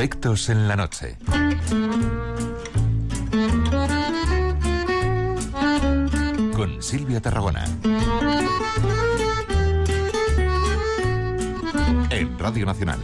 Afectos en la noche. Con Silvia Tarragona. En Radio Nacional.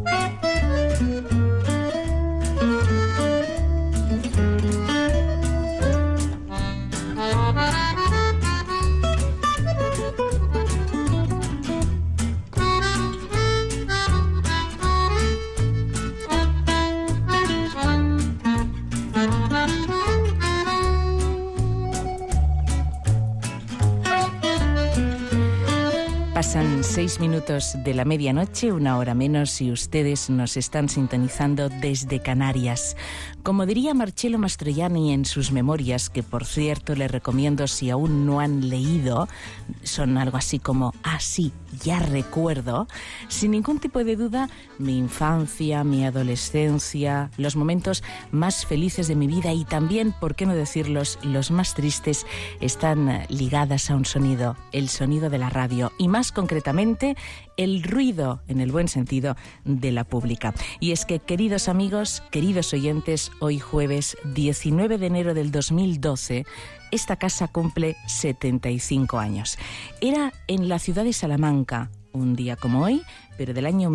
Pasan 6 minutos de la medianoche, 1 hora menos, si ustedes nos están sintonizando desde Canarias. Como diría Marcello Mastroianni en sus memorias, que por cierto les recomiendo si aún no han leído, son algo así como sí, ya recuerdo, sin ningún tipo de duda, mi infancia, mi adolescencia, los momentos más felices de mi vida y también, por qué no decirlos, los más tristes, están ligadas a un sonido, el sonido de la radio, y más concretamente el ruido, en el buen sentido, de la pública. Y es que, queridos amigos, queridos oyentes, hoy jueves 19 de enero del 2012, esta casa cumple 75 años. Era en la ciudad de Salamanca, un día como hoy, pero del año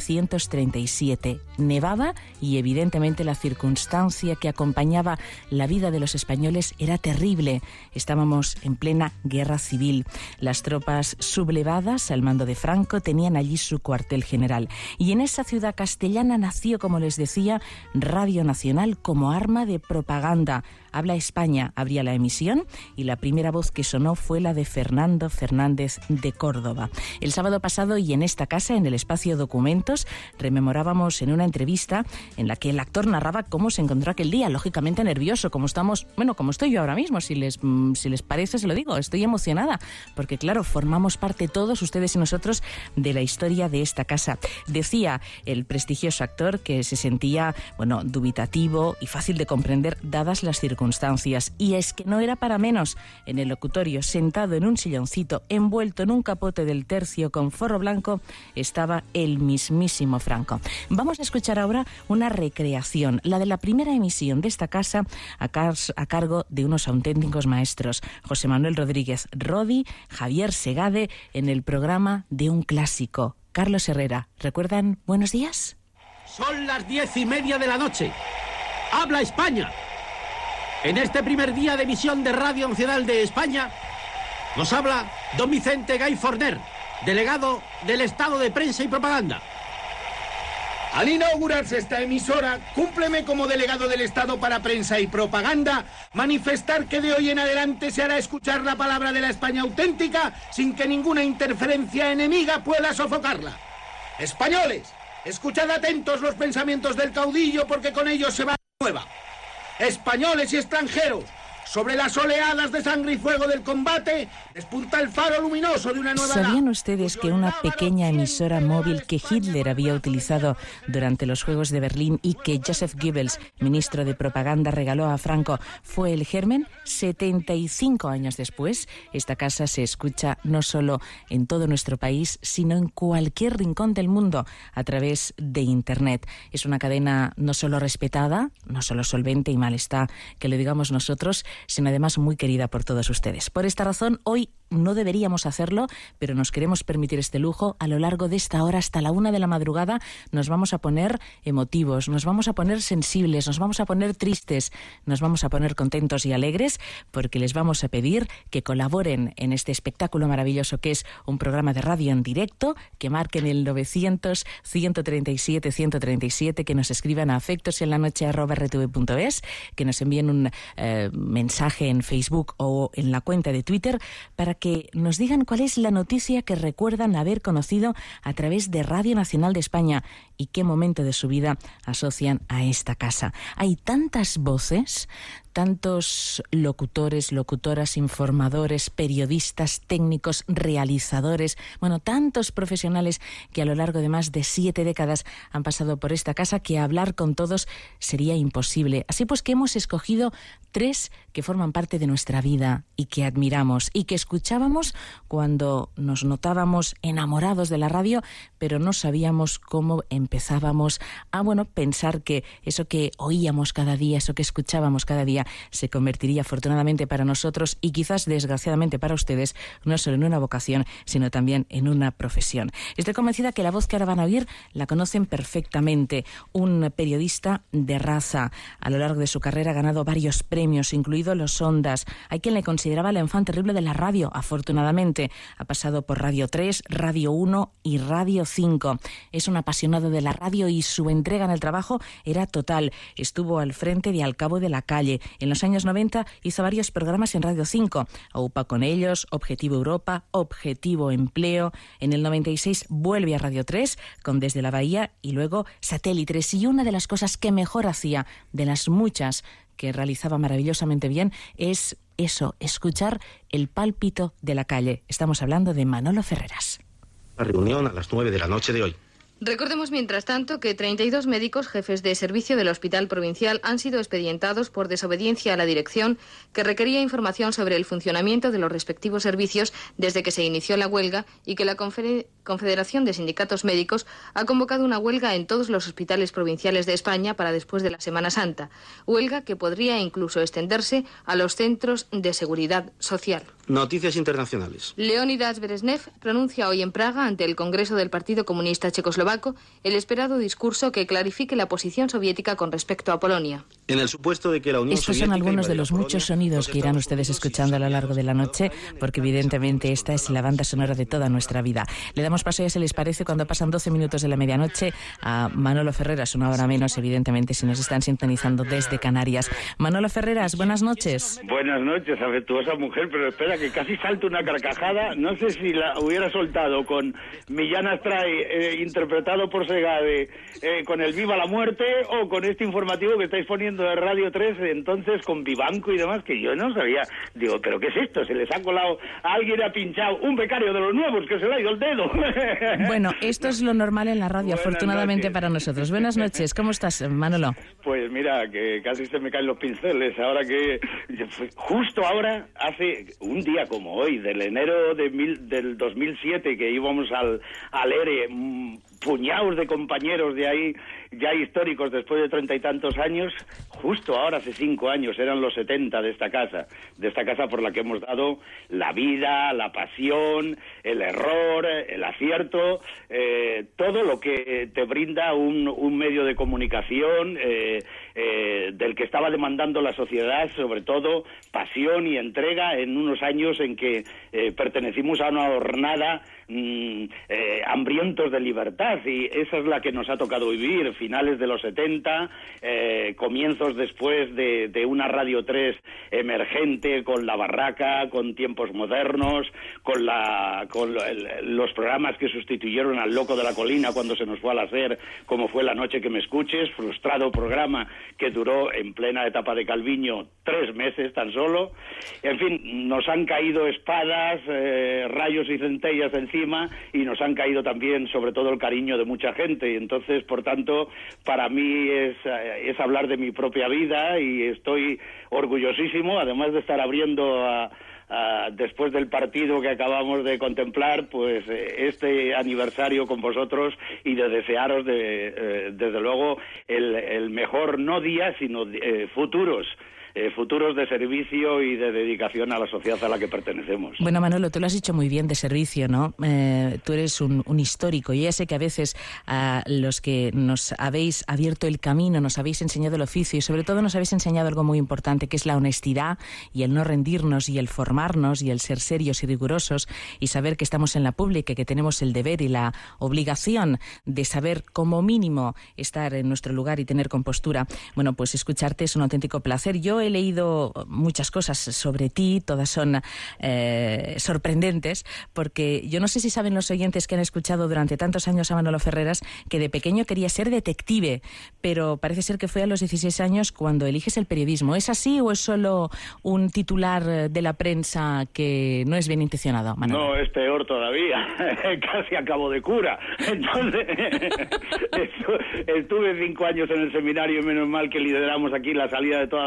1937. Nevaba y evidentemente la circunstancia que acompañaba la vida de los españoles era terrible. Estábamos en plena guerra civil. Las tropas sublevadas al mando de Franco tenían allí su cuartel general. Y en esa ciudad castellana nació, como les decía, Radio Nacional como arma de propaganda. Habla España abría la emisión y la primera voz que sonó fue la de Fernando Fernández de Córdoba. El sábado pasado y en esta casa, en el espacio Documentos, rememorábamos en una entrevista en la que el actor narraba cómo se encontró aquel día, lógicamente nervioso, como estamos, como estoy yo ahora mismo, si les parece se lo digo, estoy emocionada, porque claro, formamos parte todos, ustedes y nosotros, de la historia de esta casa. Decía el prestigioso actor que se sentía, dubitativo y fácil de comprender dadas las circunstancias, y es que no era para menos. En el locutorio, sentado en un silloncito, envuelto en un capote del Tercio con forro blanco, estaba el mismísimo Franco. Vamos a escuchar ahora una recreación, la de la primera emisión de esta casa a cargo de unos auténticos maestros, José Manuel Rodríguez Rodi, Javier Segade, en el programa de un clásico, Carlos Herrera. ¿Recuerdan Buenos días? Son las 10:30 de la noche. ¡Habla España! En este primer día de emisión de Radio Nacional de España, nos habla don Vicente Gay Forner, delegado del Estado de Prensa y Propaganda. Al inaugurarse esta emisora, cúmpleme como delegado del Estado para Prensa y Propaganda manifestar que de hoy en adelante se hará escuchar la palabra de la España auténtica sin que ninguna interferencia enemiga pueda sofocarla. Españoles, escuchad atentos los pensamientos del caudillo porque con ellos se va la nueva. Españoles y extranjeros, sobre las oleadas de sangre y fuego del combate, despunta el faro luminoso de una nueva edad. ¿Sabían ustedes que una pequeña emisora móvil que Hitler había utilizado durante los Juegos de Berlín y que Joseph Goebbels, ministro de propaganda, regaló a Franco, fue el germen? 75 años después, esta casa se escucha no solo en todo nuestro país, sino en cualquier rincón del mundo a través de Internet. Es una cadena no solo respetada, no solo solvente, y mal está que lo digamos nosotros, sino además muy querida por todos ustedes. Por esta razón, hoy no deberíamos hacerlo, pero nos queremos permitir este lujo. A lo largo de esta hora, hasta la 1 de la madrugada, nos vamos a poner emotivos, nos vamos a poner sensibles, nos vamos a poner tristes, nos vamos a poner contentos y alegres, porque les vamos a pedir que colaboren en este espectáculo maravilloso que es un programa de radio en directo, que marquen el 900-137-137, que nos escriban a afectosenlanoche@rtv.es, que nos envíen un mensaje en Facebook o en la cuenta de Twitter para que nos digan cuál es la noticia que recuerdan haber conocido a través de Radio Nacional de España y qué momento de su vida asocian a esta casa. Hay tantas voces, tantos locutores, locutoras, informadores, periodistas, técnicos, realizadores, tantos profesionales que a lo largo de más de 7 décadas han pasado por esta casa, que hablar con todos sería imposible. Así pues que hemos escogido 3 que forman parte de nuestra vida y que admiramos y que escuchábamos cuando nos notábamos enamorados de la radio, pero no sabíamos cómo empezar empezábamos a, pensar que eso que oíamos cada día, eso que escuchábamos cada día, se convertiría afortunadamente para nosotros y quizás desgraciadamente para ustedes, no solo en una vocación, sino también en una profesión. Estoy convencida que la voz que ahora van a oír la conocen perfectamente. Un periodista de raza. A lo largo de su carrera ha ganado varios premios, incluido los Ondas. Hay quien le consideraba el enfant terrible de la radio, afortunadamente. Ha pasado por Radio 3, Radio 1 y Radio 5. Es un apasionado de la radio y su entrega en el trabajo era total. Estuvo al frente de Al Cabo de la Calle. En los años 90 hizo varios programas en Radio 5. AUPA con ellos, Objetivo Europa, Objetivo Empleo. En el 96 vuelve a Radio 3 con Desde la Bahía y luego Satélites. Y una de las cosas que mejor hacía, de las muchas que realizaba maravillosamente bien, es eso, escuchar el pálpito de la calle. Estamos hablando de Manolo Ferreras. La reunión a las 9 de la noche de hoy. Recordemos, mientras tanto, que 32 médicos jefes de servicio del Hospital Provincial han sido expedientados por desobediencia a la dirección que requería información sobre el funcionamiento de los respectivos servicios desde que se inició la huelga y que la Confederación de Sindicatos Médicos ha convocado una huelga en todos los hospitales provinciales de España para después de la Semana Santa. Huelga que podría incluso extenderse a los centros de seguridad social. Noticias internacionales. Leonidas Brezhnev pronuncia hoy en Praga, ante el Congreso del Partido Comunista Checoslovaco, el esperado discurso que clarifique la posición soviética con respecto a Polonia. En el supuesto de que la Unión Estos son algunos de los muchos sonidos que irán ustedes escuchando a lo largo de la noche, porque evidentemente esta es la banda sonora de toda nuestra vida. Le damos paso, ya se les parece, cuando pasan 12 minutos de la medianoche, a Manolo Ferreras, una hora menos, evidentemente, si nos están sintonizando desde Canarias. Manolo Ferreras, buenas noches. Buenas noches, afectuosa mujer, pero espera, que casi salto una carcajada. No sé si la hubiera soltado con Millán Astray, interpretado por Segade, con el Viva la Muerte, o con este informativo que estáis poniendo de Radio 3, entonces con Vivanco y demás, que yo no sabía. Digo, ¿pero qué es esto? Se les ha colado, a alguien ha pinchado un becario de los nuevos que se le ha ido el dedo. Bueno, esto es lo normal en la radio, Buenas afortunadamente noches. para nosotros. Buenas noches, ¿cómo estás, Manolo? Pues mira, que casi se me caen los pinceles, ahora que justo ahora, hace un día como hoy, del enero del 2007, que íbamos al ERE, puñados de compañeros de ahí, ya históricos después de 30 y tantos años, justo ahora hace 5 años, eran los 70 de esta casa por la que hemos dado la vida, la pasión, el error, el acierto, todo lo que te brinda un medio de comunicación, del que estaba demandando la sociedad, sobre todo pasión y entrega en unos años en que pertenecimos a una hornada hambrientos de libertad, y esa es la que nos ha tocado vivir, finales de los 70, comienzos después de una Radio 3 emergente, con La Barraca, con Tiempos Modernos, con los programas que sustituyeron al Loco de la Colina cuando se nos fue al SER, como fue La Noche que me escuches, frustrado programa que duró en plena etapa de Calviño 3 meses tan solo. En fin, nos han caído espadas, rayos y centellas encima, y nos han caído también, sobre todo, el cariño de mucha gente. Y entonces, por tanto, para mí es hablar de mi propia vida, y estoy orgullosísimo, además de estar abriendo después del partido que acabamos de contemplar, pues este aniversario con vosotros, y de desearos desde luego el mejor, no día, sino futuros de servicio y de dedicación a la sociedad a la que pertenecemos. Bueno, Manolo, tú lo has dicho muy bien, de servicio, ¿no? Tú eres un histórico, y ya sé que a veces a los que nos habéis abierto el camino, nos habéis enseñado el oficio, y sobre todo nos habéis enseñado algo muy importante, que es la honestidad y el no rendirnos y el formarnos y el ser serios y rigurosos y saber que estamos en la pública y que tenemos el deber y la obligación de saber, como mínimo, estar en nuestro lugar y tener compostura. Bueno, pues escucharte es un auténtico placer. Yo he leído muchas cosas sobre ti, todas son sorprendentes, porque yo no sé si saben los oyentes que han escuchado durante tantos años a Manolo Ferreras que de pequeño quería ser detective, pero parece ser que fue a los 16 años cuando eliges el periodismo. ¿Es así o es solo un titular de la prensa que no es bien intencionado, Manolo? No, es peor todavía. Casi acabo de cura. Entonces, estuve 5 años en el seminario, y menos mal que lideramos aquí la salida de toda la jornada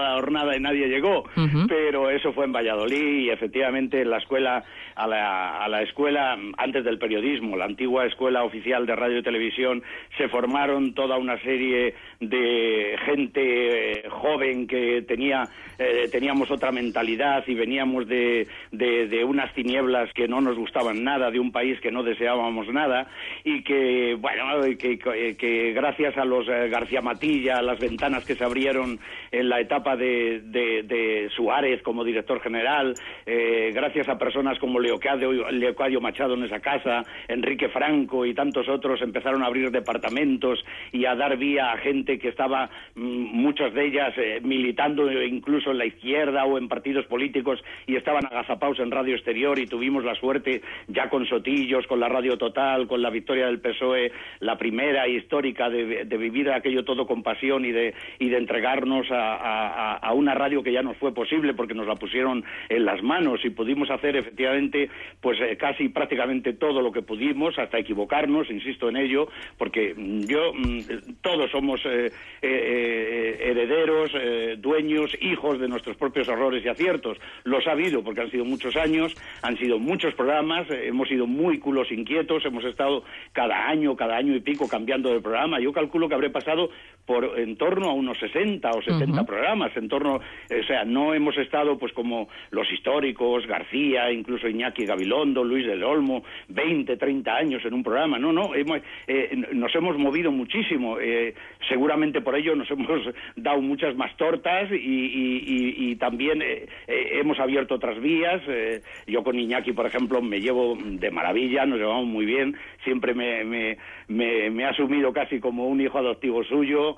nada y nadie llegó, pero eso fue en Valladolid y efectivamente en la escuela, a la escuela antes del periodismo, la antigua Escuela Oficial de Radio y Televisión, se formaron toda una serie de gente joven que teníamos otra mentalidad y veníamos de unas tinieblas que no nos gustaban nada, de un país que no deseábamos nada, y que, bueno, que gracias a los García Matilla, a las ventanas que se abrieron en la etapa de Suárez como director general, gracias a personas como Leocadio Machado en esa casa, Enrique Franco y tantos otros, empezaron a abrir departamentos y a dar vía a gente que estaba, muchas de ellas, militando incluso en la izquierda o en partidos políticos, y estaban agazapados en Radio Exterior, y tuvimos la suerte, ya con Sotillos, con la Radio Total, con la victoria del PSOE, la primera histórica, de vivir aquello todo con pasión y de entregarnos a una radio que ya nos fue posible porque nos la pusieron en las manos, y pudimos hacer efectivamente pues casi prácticamente todo lo que pudimos, hasta equivocarnos, insisto en ello, porque todos somos herederos, dueños, hijos de nuestros propios errores y aciertos. Los ha habido porque han sido muchos años, han sido muchos programas, hemos sido muy culos inquietos, hemos estado cada año y pico cambiando de programa. Yo calculo que habré pasado por en torno a unos 60 o 70 programas, o sea, no hemos estado pues como los históricos, García, incluso Iñaki Gabilondo, Luis del Olmo, 20, 30 años en un programa. Nos hemos movido muchísimo, seguramente por ello nos hemos dado muchas más tortas y también hemos abierto otras vías. Yo con Iñaki, por ejemplo, me llevo de maravilla, nos llevamos muy bien, siempre me ha asumido casi como un hijo adoptivo suyo.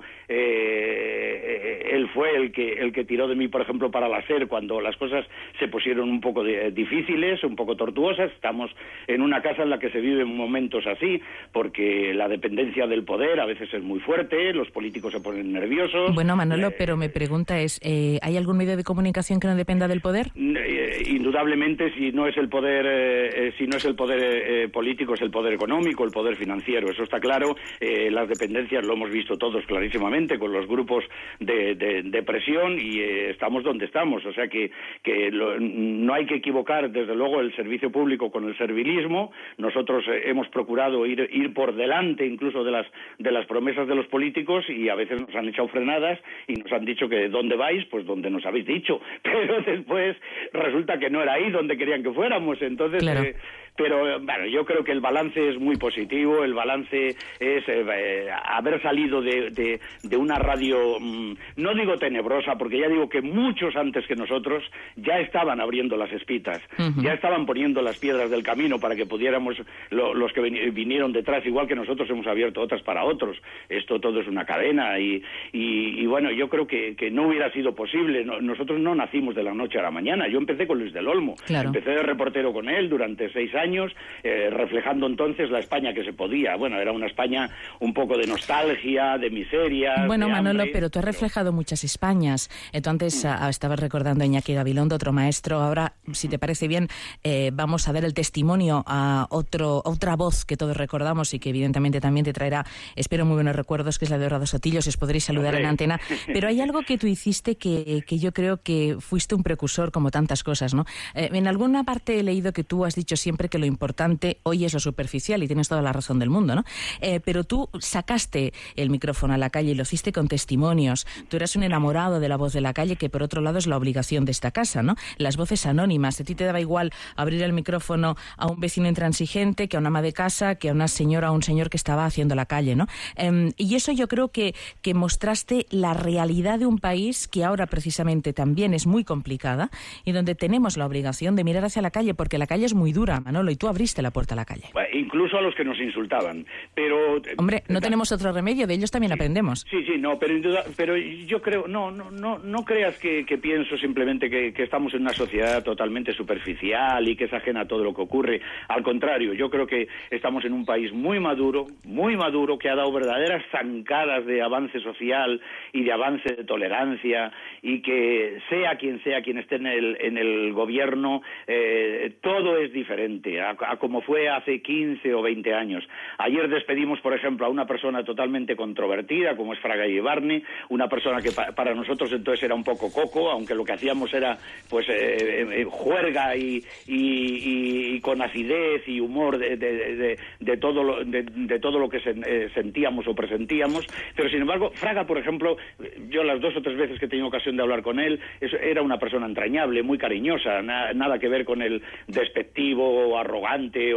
Él fue el que tiró de mí, por ejemplo, para la SER cuando las cosas se pusieron un poco difíciles, un poco tortuosas. Estamos en una casa en la que se viven momentos así, porque la dependencia del poder a veces es muy fuerte, los políticos se ponen nerviosos. Bueno, Manolo, pero mi pregunta es, ¿hay algún medio de comunicación que no dependa del poder? Indudablemente, si no es el poder político, es el poder económico, el poder financiero, eso está claro. Las dependencias lo hemos visto todos clarísimamente con los grupos de presión, y estamos donde estamos, o sea que no hay que equivocar desde luego el servicio público con el servilismo. Nosotros hemos procurado ir por delante incluso de las promesas de los políticos, y a veces nos han echado frenadas y nos han dicho que ¿dónde vais? Pues donde nos habéis dicho, pero después resulta que no era ahí donde querían que fuéramos. Entonces, claro. Pero bueno, yo creo que el balance es muy positivo. El balance es haber salido de una radio, no digo tenebrosa, porque ya digo que muchos antes que nosotros ya estaban abriendo las espitas, ya estaban poniendo las piedras del camino para que pudiéramos, los que vinieron detrás, igual que nosotros hemos abierto otras para otros. Esto todo es una cadena y bueno, yo creo que no hubiera sido posible. Nosotros no nacimos de la noche a la mañana. Yo empecé con Luis del Olmo, claro. Empecé de reportero con él durante 6 años, reflejando entonces la España que se podía. Bueno, era una España un poco de nostalgia, de miseria. Bueno, de Manolo, hambre, pero tú has reflejado muchas Españas. Entonces, estabas recordando a Iñaki Gabilondo, otro maestro. Ahora, si te parece bien, vamos a dar el testimonio a otra voz que todos recordamos y que evidentemente también te traerá, espero, muy buenos recuerdos, que es la de Orlando Sotillos. Os podréis saludar en antena. Pero hay algo que tú hiciste que yo creo que fuiste un precursor, como tantas cosas, ¿no? En alguna parte he leído que tú has dicho siempre que lo importante hoy es lo superficial, y tienes toda la razón del mundo, ¿no? Pero tú sacaste el micrófono a la calle y lo hiciste con testimonios. Tú eras un enamorado de la voz de la calle, que por otro lado es la obligación de esta casa, ¿no? Las voces anónimas. A ti te daba igual abrir el micrófono a un vecino intransigente, que a una ama de casa, que a una señora o un señor que estaba haciendo la calle, ¿no? Y eso yo creo que mostraste la realidad de un país que ahora precisamente también es muy complicada y donde tenemos la obligación de mirar hacia la calle, porque la calle es muy dura, Manolo, y tú abriste la puerta a la calle. Incluso a los que nos insultaban, pero... Hombre, no tenemos otro remedio, de ellos también aprendemos. Sí, no, pero yo creo, no creas que pienso simplemente que estamos en una sociedad totalmente superficial y que es ajena a todo lo que ocurre. Al contrario, yo creo que estamos en un país muy maduro, que ha dado verdaderas zancadas de avance social y de avance de tolerancia, y que sea quien esté en del gobierno, todo es diferente a como fue hace 15 o 20 años. Ayer despedimos, por ejemplo, a una persona totalmente controvertida, como es Fraga Iribarne, una persona que para nosotros entonces era un poco coco, aunque lo que hacíamos era pues juerga y con acidez y humor de todo lo que sentíamos o presentíamos. Pero sin embargo, Fraga, por ejemplo, yo las 2 o 3 veces que he tenido ocasión de hablar con él, era una persona entrañable, muy cariñosa, nada que ver con el despectivo o arrogante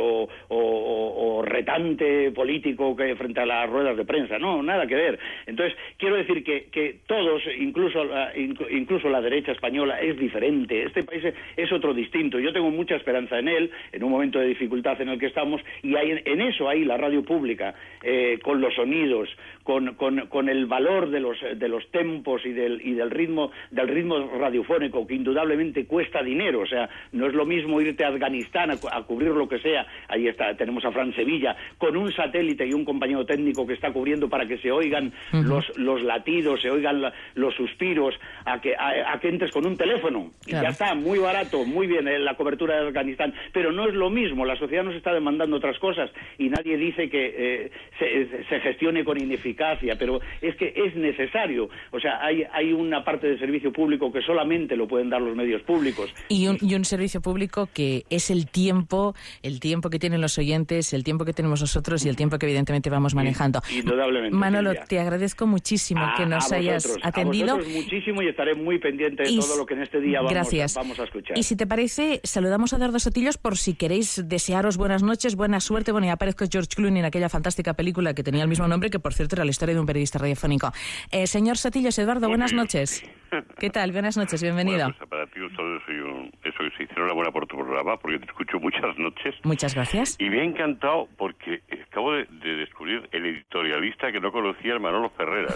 o retante político que frente a las ruedas de prensa, no, nada que ver. Entonces, quiero decir que todos, incluso la derecha española, es diferente. Este país es otro distinto. Yo tengo mucha esperanza en él, en un momento de dificultad en el que estamos, y en eso hay la radio pública, con los sonidos, con el valor de los tempos y del ritmo radiofónico, que indudablemente cuesta dinero. O sea, no es lo mismo irte a Afganistán a cubrir lo que sea. Ahí está, tenemos a Fran Sevilla, con un satélite y un compañero técnico que está cubriendo para que se oigan los latidos, se oigan los suspiros, a que entres con un teléfono. Claro. Y ya está, muy barato, muy bien la cobertura de Afganistán. Pero no es lo mismo, la sociedad nos está demandando otras cosas y nadie dice que se gestione con ineficacia, pero es que es necesario. O sea, hay una parte del servicio público que solamente lo pueden dar los medios públicos. Y un servicio público que es el tiempo que tienen los oyentes, el tiempo que tenemos nosotros y el tiempo que evidentemente vamos manejando. Indudablemente. Manolo, Silvia, te agradezco muchísimo que nos hayas atendido. A vosotros muchísimo, y estaré muy pendiente de todo lo que en este día vamos a escuchar. Y si te parece, saludamos a Eduardo Sotillos por si queréis desearos buenas noches, buena suerte. Bueno, ya aparezco George Clooney en aquella fantástica película que tenía el mismo nombre, que por cierto era la historia de un periodista radiofónico. Señor Sotillos, Eduardo, buenas noches. ¿Qué tal? Buenas noches, bienvenido. Bueno, pues para ti eso que se hicieron la buena por tu programa, porque te escucho muchas noches. Muchas gracias. Y me ha encantado porque acabo de descubrir el editorialista que no conocía, el Manolo Ferreras.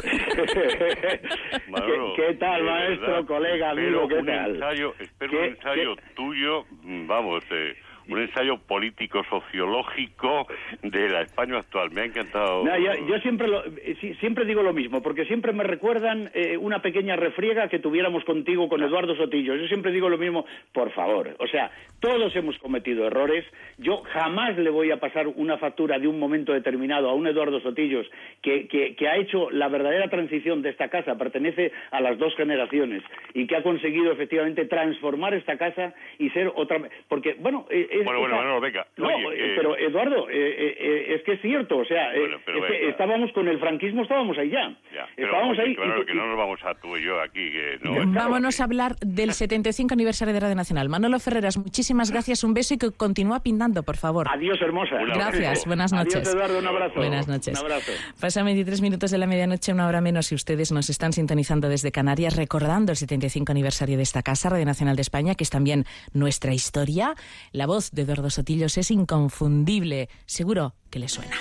Manolo, ¿Qué tal, maestro, verdad, colega, amigo? ¿Qué tal? Espero un ensayo tuyo, vamos, un ensayo político-sociológico de la España actual. Me ha encantado. No, yo siempre digo lo mismo, porque siempre me recuerdan una pequeña refriega que tuviéramos contigo con Eduardo Sotillos. Yo siempre digo lo mismo, por favor. O sea, todos hemos cometido errores. Yo jamás le voy a pasar una factura de un momento determinado a un Eduardo Sotillos que ha hecho la verdadera transición de esta casa, pertenece a las 2 generaciones, y que ha conseguido efectivamente transformar esta casa y ser otra... Porque, bueno... Bueno, venga. No, pero Eduardo, es que es cierto, o sea, estábamos con el franquismo, estábamos ahí ya. Estábamos ahí. Claro, que no nos vamos a tú y yo aquí. Que no, vámonos a hablar del 75 aniversario de Radio Nacional. Manolo Ferreras, muchísimas gracias, un beso y que continúa pintando, por favor. Adiós, hermosa. Gracias, buenas noches. Adiós, Eduardo, un abrazo. Buenas noches. Un abrazo. Pasan 23 minutos de la medianoche, una hora menos, si ustedes nos están sintonizando desde Canarias, recordando el 75 aniversario de esta casa, Radio Nacional de España, que es también nuestra historia. La voz de Eduardo Sotillos es inconfundible. Seguro que le suena.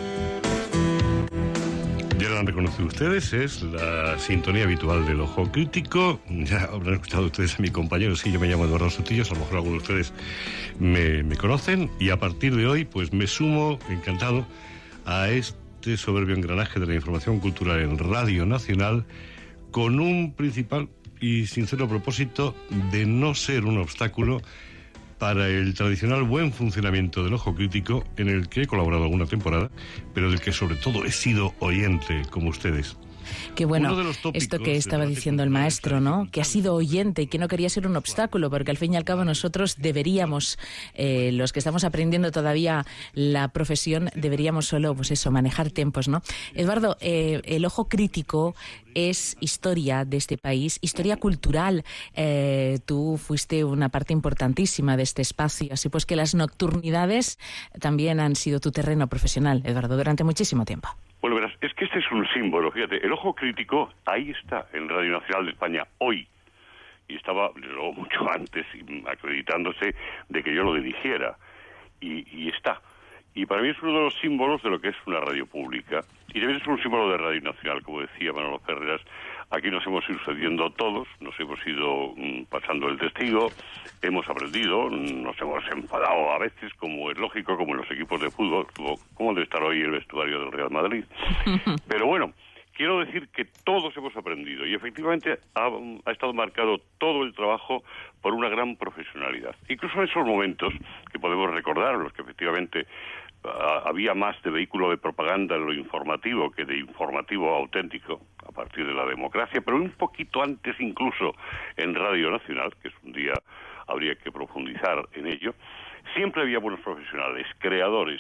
Ya lo han reconocido ustedes, es la sintonía habitual del Ojo Crítico. Ya habrán escuchado ustedes a mi compañero, sí, yo me llamo Eduardo Sotillos, a lo mejor algunos de ustedes me conocen, y a partir de hoy pues me sumo, encantado, a este soberbio engranaje de la información cultural en Radio Nacional, con un principal y sincero propósito de no ser un obstáculo para el tradicional buen funcionamiento del Ojo Crítico, en el que he colaborado alguna temporada, pero del que sobre todo he sido oyente, como ustedes. Qué bueno, esto que estaba diciendo el maestro, ¿no? Que ha sido oyente y que no quería ser un obstáculo, porque al fin y al cabo nosotros deberíamos, los que estamos aprendiendo todavía la profesión, deberíamos solo, pues eso, manejar tiempos, ¿no? Eduardo, el Ojo Crítico es historia de este país, historia cultural. Tú fuiste una parte importantísima de este espacio, así pues que las nocturnidades también han sido tu terreno profesional, Eduardo, durante muchísimo tiempo. Bueno, verás, es que este es un símbolo, fíjate, el Ojo Crítico ahí está, en Radio Nacional de España, hoy. Y estaba, luego, mucho antes, acreditándose de que yo lo dirigiera. Y está. Y para mí es uno de los símbolos de lo que es una radio pública. Y debe ser un símbolo de Radio Nacional, como decía Manolo Ferreras. Aquí nos hemos ido sucediendo todos, nos hemos ido pasando el testigo, hemos aprendido, nos hemos enfadado a veces, como es lógico, como en los equipos de fútbol, como debe estar hoy el vestuario del Real Madrid. Pero bueno, quiero decir que todos hemos aprendido y efectivamente ha estado marcado todo el trabajo por una gran profesionalidad. Incluso en esos momentos que podemos recordar, los que efectivamente había más de vehículo de propaganda en lo informativo que de informativo auténtico a partir de la democracia, pero un poquito antes incluso en Radio Nacional, que es un día habría que profundizar en ello, siempre había buenos profesionales, creadores,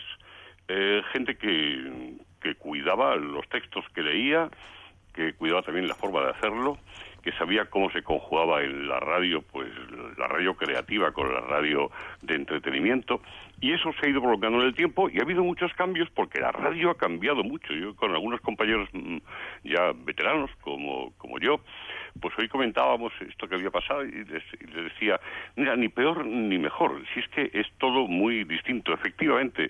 gente que cuidaba los textos que leía, que cuidaba también la forma de hacerlo, que sabía cómo se conjugaba en la radio, pues la radio creativa con la radio de entretenimiento, y eso se ha ido prolongando en el tiempo y ha habido muchos cambios porque la radio ha cambiado mucho. Yo con algunos compañeros ya veteranos como yo, pues hoy comentábamos esto que había pasado y les decía, mira, ni peor ni mejor, si es que es todo muy distinto. Efectivamente,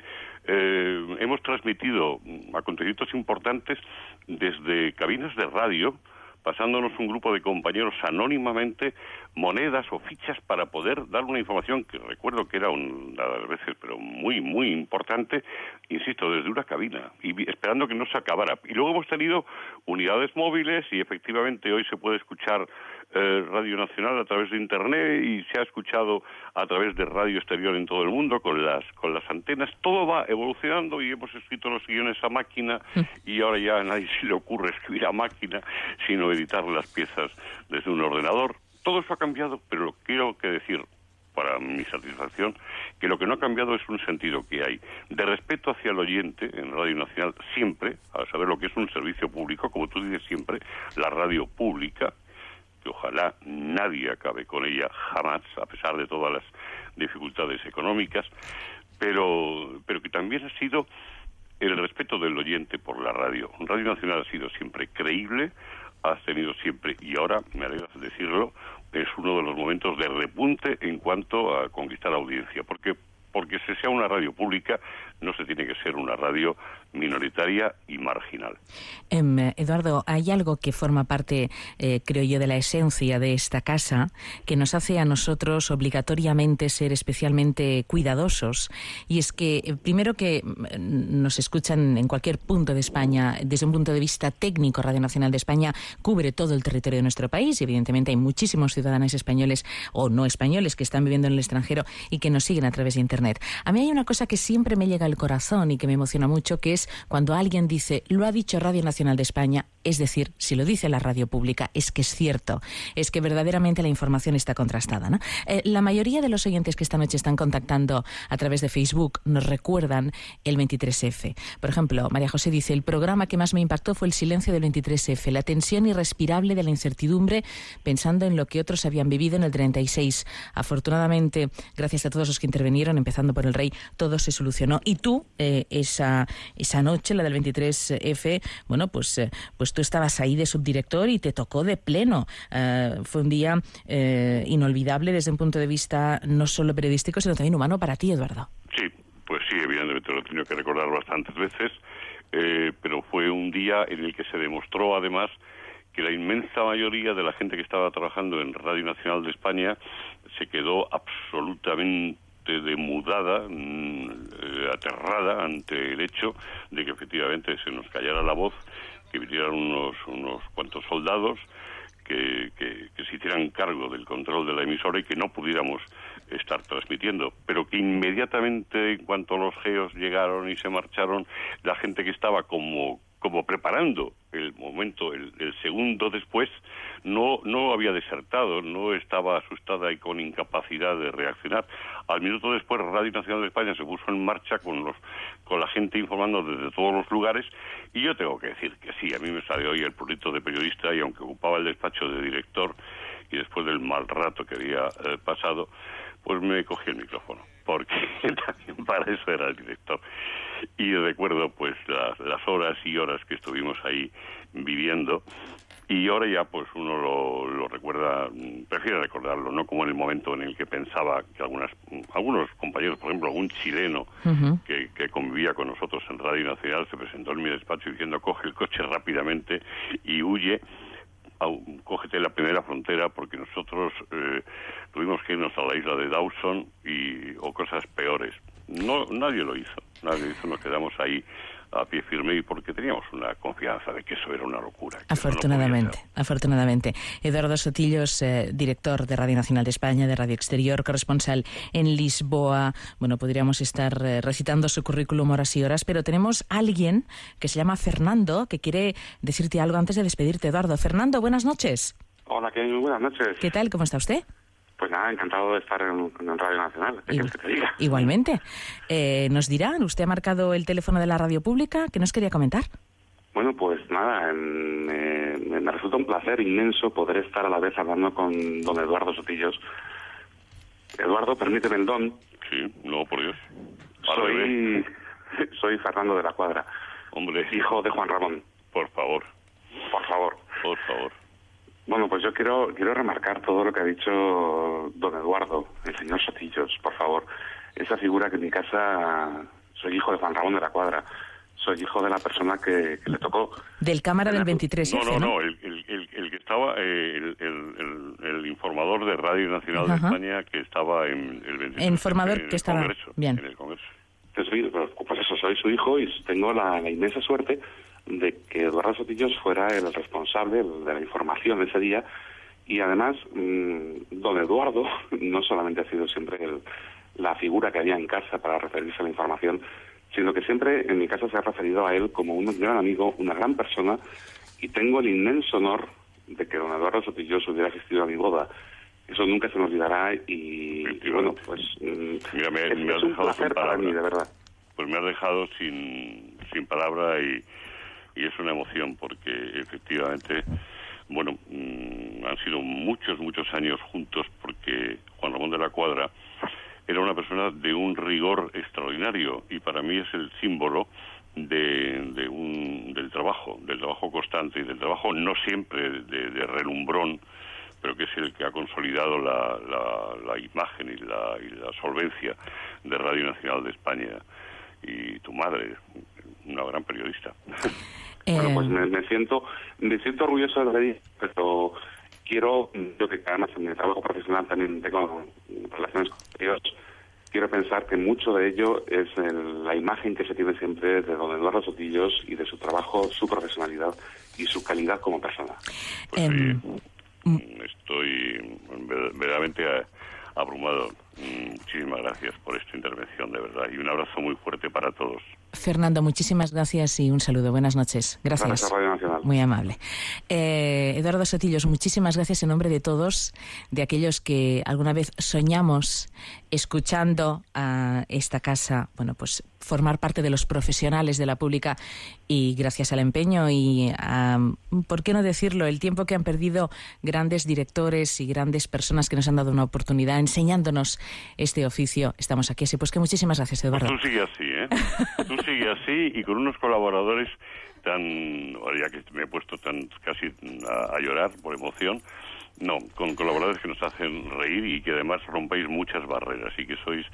hemos transmitido acontecimientos importantes desde cabinas de radio, pasándonos un grupo de compañeros anónimamente monedas o fichas para poder dar una información que recuerdo que era una de las veces, pero muy, muy importante, insisto, desde una cabina, y esperando que no se acabara. Y luego hemos tenido unidades móviles y efectivamente hoy se puede escuchar Radio Nacional a través de Internet y se ha escuchado a través de Radio Exterior en todo el mundo con las antenas. Todo va evolucionando y hemos escrito los guiones a máquina y ahora ya a nadie se le ocurre escribir a máquina, sino editar las piezas desde un ordenador. Todo eso ha cambiado, pero lo quiero que decir, para mi satisfacción, que lo que no ha cambiado es un sentido que hay de respeto hacia el oyente en Radio Nacional siempre, a saber lo que es un servicio público, como tú dices siempre, la radio pública, que ojalá nadie acabe con ella jamás, a pesar de todas las dificultades económicas, pero que también ha sido el respeto del oyente por la radio. Radio Nacional ha sido siempre creíble, ha tenido siempre, y ahora, me alegra decirlo, es uno de los momentos de repunte en cuanto a conquistar audiencia, porque se sea una radio pública, no se tiene que ser una radio minoritaria y marginal. Eduardo, hay algo que forma parte, creo yo, de la esencia de esta casa, que nos hace a nosotros obligatoriamente ser especialmente cuidadosos, y es que, primero, que nos escuchan en cualquier punto de España, desde un punto de vista técnico. Radio Nacional de España cubre todo el territorio de nuestro país, y evidentemente hay muchísimos ciudadanos españoles o no españoles que están viviendo en el extranjero y que nos siguen a través de Internet. A mí hay una cosa que siempre me llega al corazón y que me emociona mucho, que es cuando alguien dice, lo ha dicho Radio Nacional de España, es decir, si lo dice la radio pública, es que es cierto, es que verdaderamente la información está contrastada, ¿no? La mayoría de los oyentes que esta noche están contactando a través de Facebook nos recuerdan el 23F. Por ejemplo, María José dice, el programa que más me impactó fue el silencio del 23F, la tensión irrespirable de la incertidumbre, pensando en lo que otros habían vivido en el 36. Afortunadamente, gracias a todos los que intervinieron, empezando por el rey, todo se solucionó. Y tú, esa noche, la del 23F, bueno, pues tú estabas ahí de subdirector y te tocó de pleno. Fue un día inolvidable desde un punto de vista no solo periodístico, sino también humano para ti, Eduardo. Sí, pues sí, evidentemente lo he tenido que recordar bastantes veces, pero fue un día en el que se demostró además que la inmensa mayoría de la gente que estaba trabajando en Radio Nacional de España se quedó absolutamente demudada, aterrada ante el hecho de que efectivamente se nos callara la voz, que vinieran unos cuantos soldados que se hicieran cargo del control de la emisora y que no pudiéramos estar transmitiendo, pero que inmediatamente, en cuanto los geos llegaron y se marcharon, la gente que estaba como preparando el momento, el segundo después, no había desertado, no estaba asustada y con incapacidad de reaccionar. Al minuto después, Radio Nacional de España se puso en marcha con la gente informando desde todos los lugares, y yo tengo que decir que sí, a mí me salió hoy el prurito de periodista, y aunque ocupaba el despacho de director, y después del mal rato que había pasado, pues me cogí el micrófono, porque también para eso era el director. Y recuerdo pues las horas y horas que estuvimos ahí viviendo, y ahora ya pues uno lo recuerda, prefiere recordarlo, no como en el momento en el que pensaba que algunos compañeros, por ejemplo, algún chileno que convivía con nosotros en Radio Nacional, se presentó en mi despacho diciendo, coge el coche rápidamente y huye, cógete la primera frontera, porque nosotros tuvimos que irnos a la isla de Dawson o cosas peores. No, nadie lo hizo, nos quedamos ahí a pie firme y porque teníamos una confianza de que eso era una locura. Afortunadamente. Eduardo Sotillos, director de Radio Nacional de España, de Radio Exterior, corresponsal en Lisboa. Bueno, podríamos estar recitando su currículum horas y horas, pero tenemos a alguien que se llama Fernando, que quiere decirte algo antes de despedirte, Eduardo. Fernando, buenas noches. Hola, muy buenas noches. ¿Qué tal? ¿Cómo está usted? Pues nada, encantado de estar en Radio Nacional. ¿Qué quieres que te diga? Igualmente. Nos dirá, usted ha marcado el teléfono de la radio pública, ¿qué nos quería comentar? Bueno, pues nada, me resulta un placer inmenso poder estar a la vez hablando con don Eduardo Sotillos. Eduardo, permíteme el don. Sí, no, por Dios. Soy Fernando de la Cuadra. Hombre. Hijo de Juan Ramón. Por favor. Por favor. Por favor. Bueno, pues yo quiero remarcar todo lo que ha dicho don Eduardo, el señor Sotillos, por favor. Esa figura que en mi casa soy hijo de Juan Ramón de la Cuadra. Soy hijo de la persona que le tocó. Del Cámara del 23F, No, el que estaba, el informador de Radio Nacional de España, que estaba en el 23F. Informador que estaba, bien. En el Congreso. Pues eso, soy su hijo y tengo la inmensa suerte de que Eduardo Sotillos fuera el responsable de la información de ese día, y además don Eduardo no solamente ha sido siempre la figura que había en casa para referirse a la información, sino que siempre en mi casa se ha referido a él como un gran amigo, una gran persona, y tengo el inmenso honor de que don Eduardo Sotillos hubiera asistido a mi boda. Eso nunca se me olvidará y bueno, pues mira, me es un placer para mí, de verdad. Pues me has dejado sin palabra y es una emoción porque efectivamente, bueno, han sido muchos años juntos, porque Juan Ramón de la Cuadra era una persona de un rigor extraordinario y para mí es el símbolo del trabajo constante y del trabajo no siempre de relumbrón, pero que es el que ha consolidado la imagen y la solvencia de Radio Nacional de España. Y tu madre, una gran periodista. Bueno, pues me siento orgulloso de él, pero quiero, yo que además en mi trabajo profesional también tengo relaciones con ellos, quiero pensar que mucho de ello es la imagen que se tiene siempre de don Eduardo Sotillos y de su trabajo, su profesionalidad y su calidad como persona. Pues sí, estoy verdaderamente abrumado. Muchísimas gracias por esta intervención, de verdad, y un abrazo muy fuerte para todos. Fernando, muchísimas gracias y un saludo. Buenas noches. Gracias. Gracias a Radio Nacional. Muy amable. Eduardo Sotillos, muchísimas gracias en nombre de todos, de aquellos que alguna vez soñamos escuchando a esta casa, bueno, pues formar parte de los profesionales de la pública, y gracias al empeño y a, ¿por qué no decirlo?, el tiempo que han perdido grandes directores y grandes personas que nos han dado una oportunidad enseñándonos este oficio, estamos aquí. Así pues que muchísimas gracias, Eduardo. Pues tú sigue así, ¿eh? Tú sigue así y con unos colaboradores ya que me he puesto casi a llorar por emoción, con colaboradores que nos hacen reír y que además rompéis muchas barreras y que sois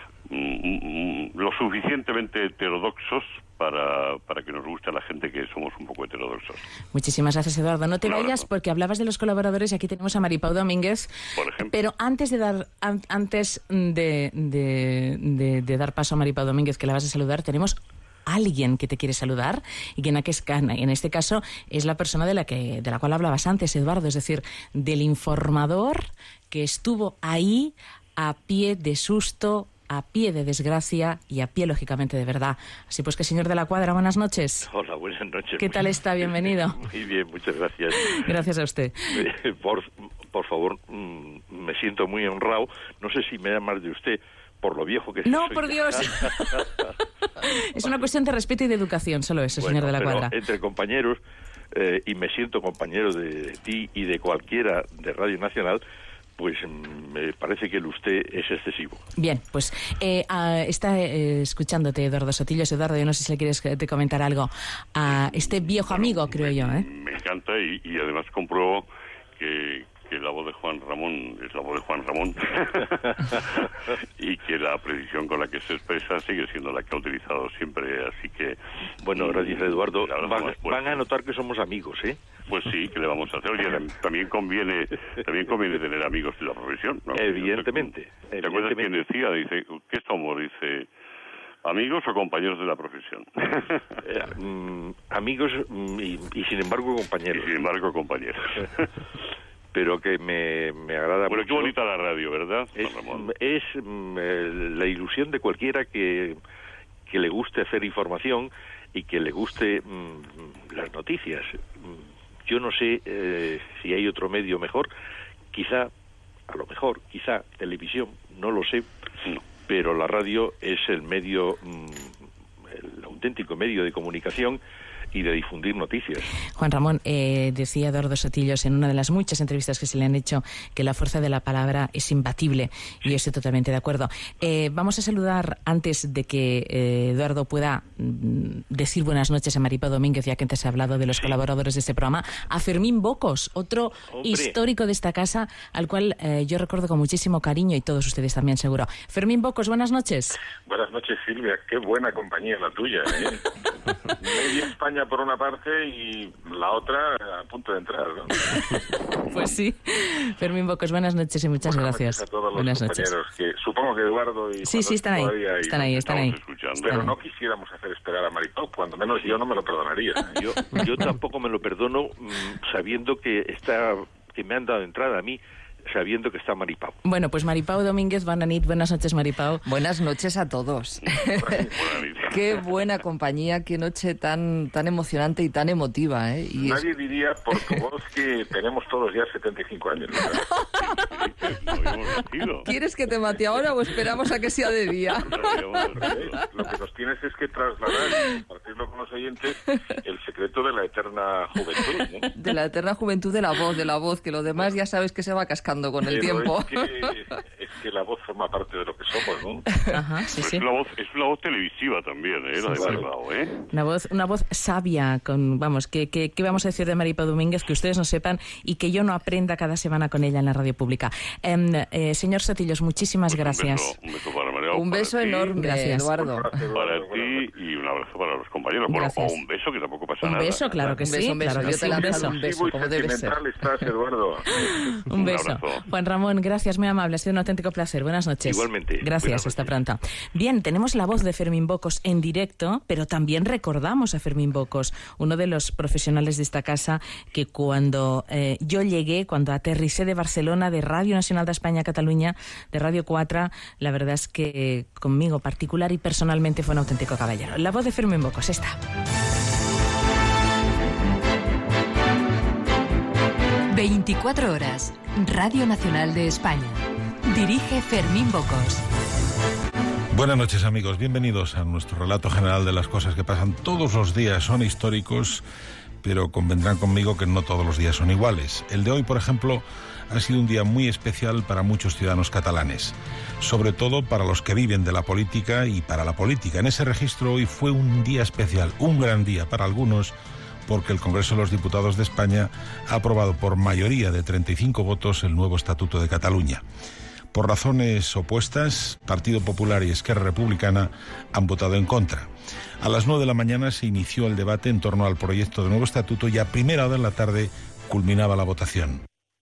lo suficientemente heterodoxos para que nos guste a la gente que somos un poco heterodoxos. Muchísimas gracias, Eduardo. No te vayas porque hablabas de los colaboradores y aquí tenemos a Maripau Domínguez. Por ejemplo. Pero antes de dar paso a Maripau Domínguez, que la vas a saludar, tenemos alguien que te quiere saludar y que en este caso es la persona de la cual hablabas antes, Eduardo, es decir, del informador que estuvo ahí a pie de susto, a pie de desgracia y a pie, lógicamente, de verdad. Así pues que, señor de la Cuadra, buenas noches. Hola, buenas noches. ¿Qué tal está? Bienvenido. Muy bien, muchas gracias. Gracias a usted. Por favor, me siento muy honrado. No sé si me da más de usted por lo viejo que soy. No, por Dios. Es una cuestión de respeto y de educación, solo eso, señor de la Cuadra. Entre compañeros, y me siento compañero de ti y de cualquiera de Radio Nacional, pues me parece que el usted es excesivo. Bien, pues está escuchándote Eduardo Sotillos. Eduardo, yo no sé si le quieres te comentar algo a este viejo amigo, creo yo. Me encanta y además compruebo que la voz de Juan Ramón es la voz de Juan Ramón y que la precisión con la que se expresa sigue siendo la que ha utilizado siempre, así que... Bueno, gracias, Eduardo. Van a notar que somos amigos, ¿eh? Pues sí, ¿qué le vamos a hacer? Oye, también conviene tener amigos de la profesión, ¿no? Evidentemente. ¿Te acuerdas quién decía? Dice, ¿qué somos? Dice, ¿Amigos o compañeros de la profesión? Amigos y sin embargo compañeros. Y sin embargo compañeros. Pero que me agrada bueno, mucho. Qué bonita la radio, ¿verdad? Es la ilusión de cualquiera que le guste hacer información y que le guste las noticias. Yo no sé si hay otro medio mejor, quizá televisión, no lo sé, pero la radio es el medio, el auténtico medio de comunicación y de difundir noticias. Juan Ramón, decía Eduardo Sotillos en una de las muchas entrevistas que se le han hecho que la fuerza de la palabra es imbatible, y yo estoy totalmente de acuerdo. Vamos a saludar, antes de que Eduardo pueda decir buenas noches a Maripau Domínguez, ya que antes ha hablado de los colaboradores de este programa, a Fermín Bocos, otro histórico de esta casa, al cual yo recuerdo con muchísimo cariño, y todos ustedes también seguro. Fermín Bocos, buenas noches. Buenas noches, Silvia. Qué buena compañía la tuya, ¿eh? Media España por una parte y la otra a punto de entrar, ¿no? Pues sí. Fermín Bocos, buenas noches y muchas gracias. A todos los buenas compañeros, noches. Que supongo que Eduardo y sí, están ahí. Pero no quisiéramos hacer esperar a Maripau, cuando menos yo no me lo perdonaría. Yo tampoco me lo perdono, sabiendo que me han dado entrada a mí, sabiendo que está Maripau. Bueno, pues Maripau Domínguez, buenas noches, Maripau. Buenas noches a todos. Qué buena compañía, qué noche tan emocionante y tan emotiva, ¿eh? Y nadie diría por tu voz que tenemos todos ya 75 años, ¿no? ¿Quieres que te mate ahora o esperamos a que sea de día? Lo que nos tienes es que trasladar y compartirlo con los oyentes el secreto de la eterna juventud, ¿no? De la eterna juventud de la voz, que lo demás ya sabes que se va cascando con el tiempo. Es que la voz forma parte de lo que somos, ¿no? Ajá, sí. Es una voz televisiva también, la de Maripau, ¿eh? Una voz sabia, ¿qué vamos a decir de Maripau Domínguez que ustedes no sepan y que yo no aprenda cada semana con ella en la radio pública? Señor Sotillos, muchísimas gracias. Un beso para Maripau. Un beso enorme, gracias. Eduardo. Para ti y un abrazo para los compañeros. Bueno, o un beso, que tampoco pasa nada. Un beso, claro que sí. Claro que sí, un beso. Un beso, como debe ser. Estás, Eduardo. Un beso. Juan Ramón, gracias, muy amable, ha sido un auténtico placer. Buenas noches. Igualmente. Gracias, hasta pronto. Bien, tenemos la voz de Fermín Bocos en directo, pero también recordamos a Fermín Bocos, uno de los profesionales de esta casa que cuando yo llegué, cuando aterricé de Barcelona, de Radio Nacional de España Cataluña, de Radio 4, la verdad es que conmigo particular y personalmente fue un auténtico caballero. La voz de Fermín Bocos está. 24 horas, Radio Nacional de España. Dirige Fermín Bocos. Buenas noches, amigos. Bienvenidos a nuestro relato general de las cosas que pasan todos los días. Son históricos, pero convendrán conmigo que no todos los días son iguales. El de hoy, por ejemplo, ha sido un día muy especial para muchos ciudadanos catalanes, sobre todo para los que viven de la política y para la política. En ese registro hoy fue un día especial, un gran día para algunos, porque el Congreso de los Diputados de España ha aprobado por mayoría de 35 votos el nuevo Estatuto de Cataluña. Por razones opuestas, Partido Popular y Esquerra Republicana han votado en contra. A las 9 de la mañana se inició el debate en torno al proyecto de nuevo estatuto y a primera hora de la tarde culminaba la votación.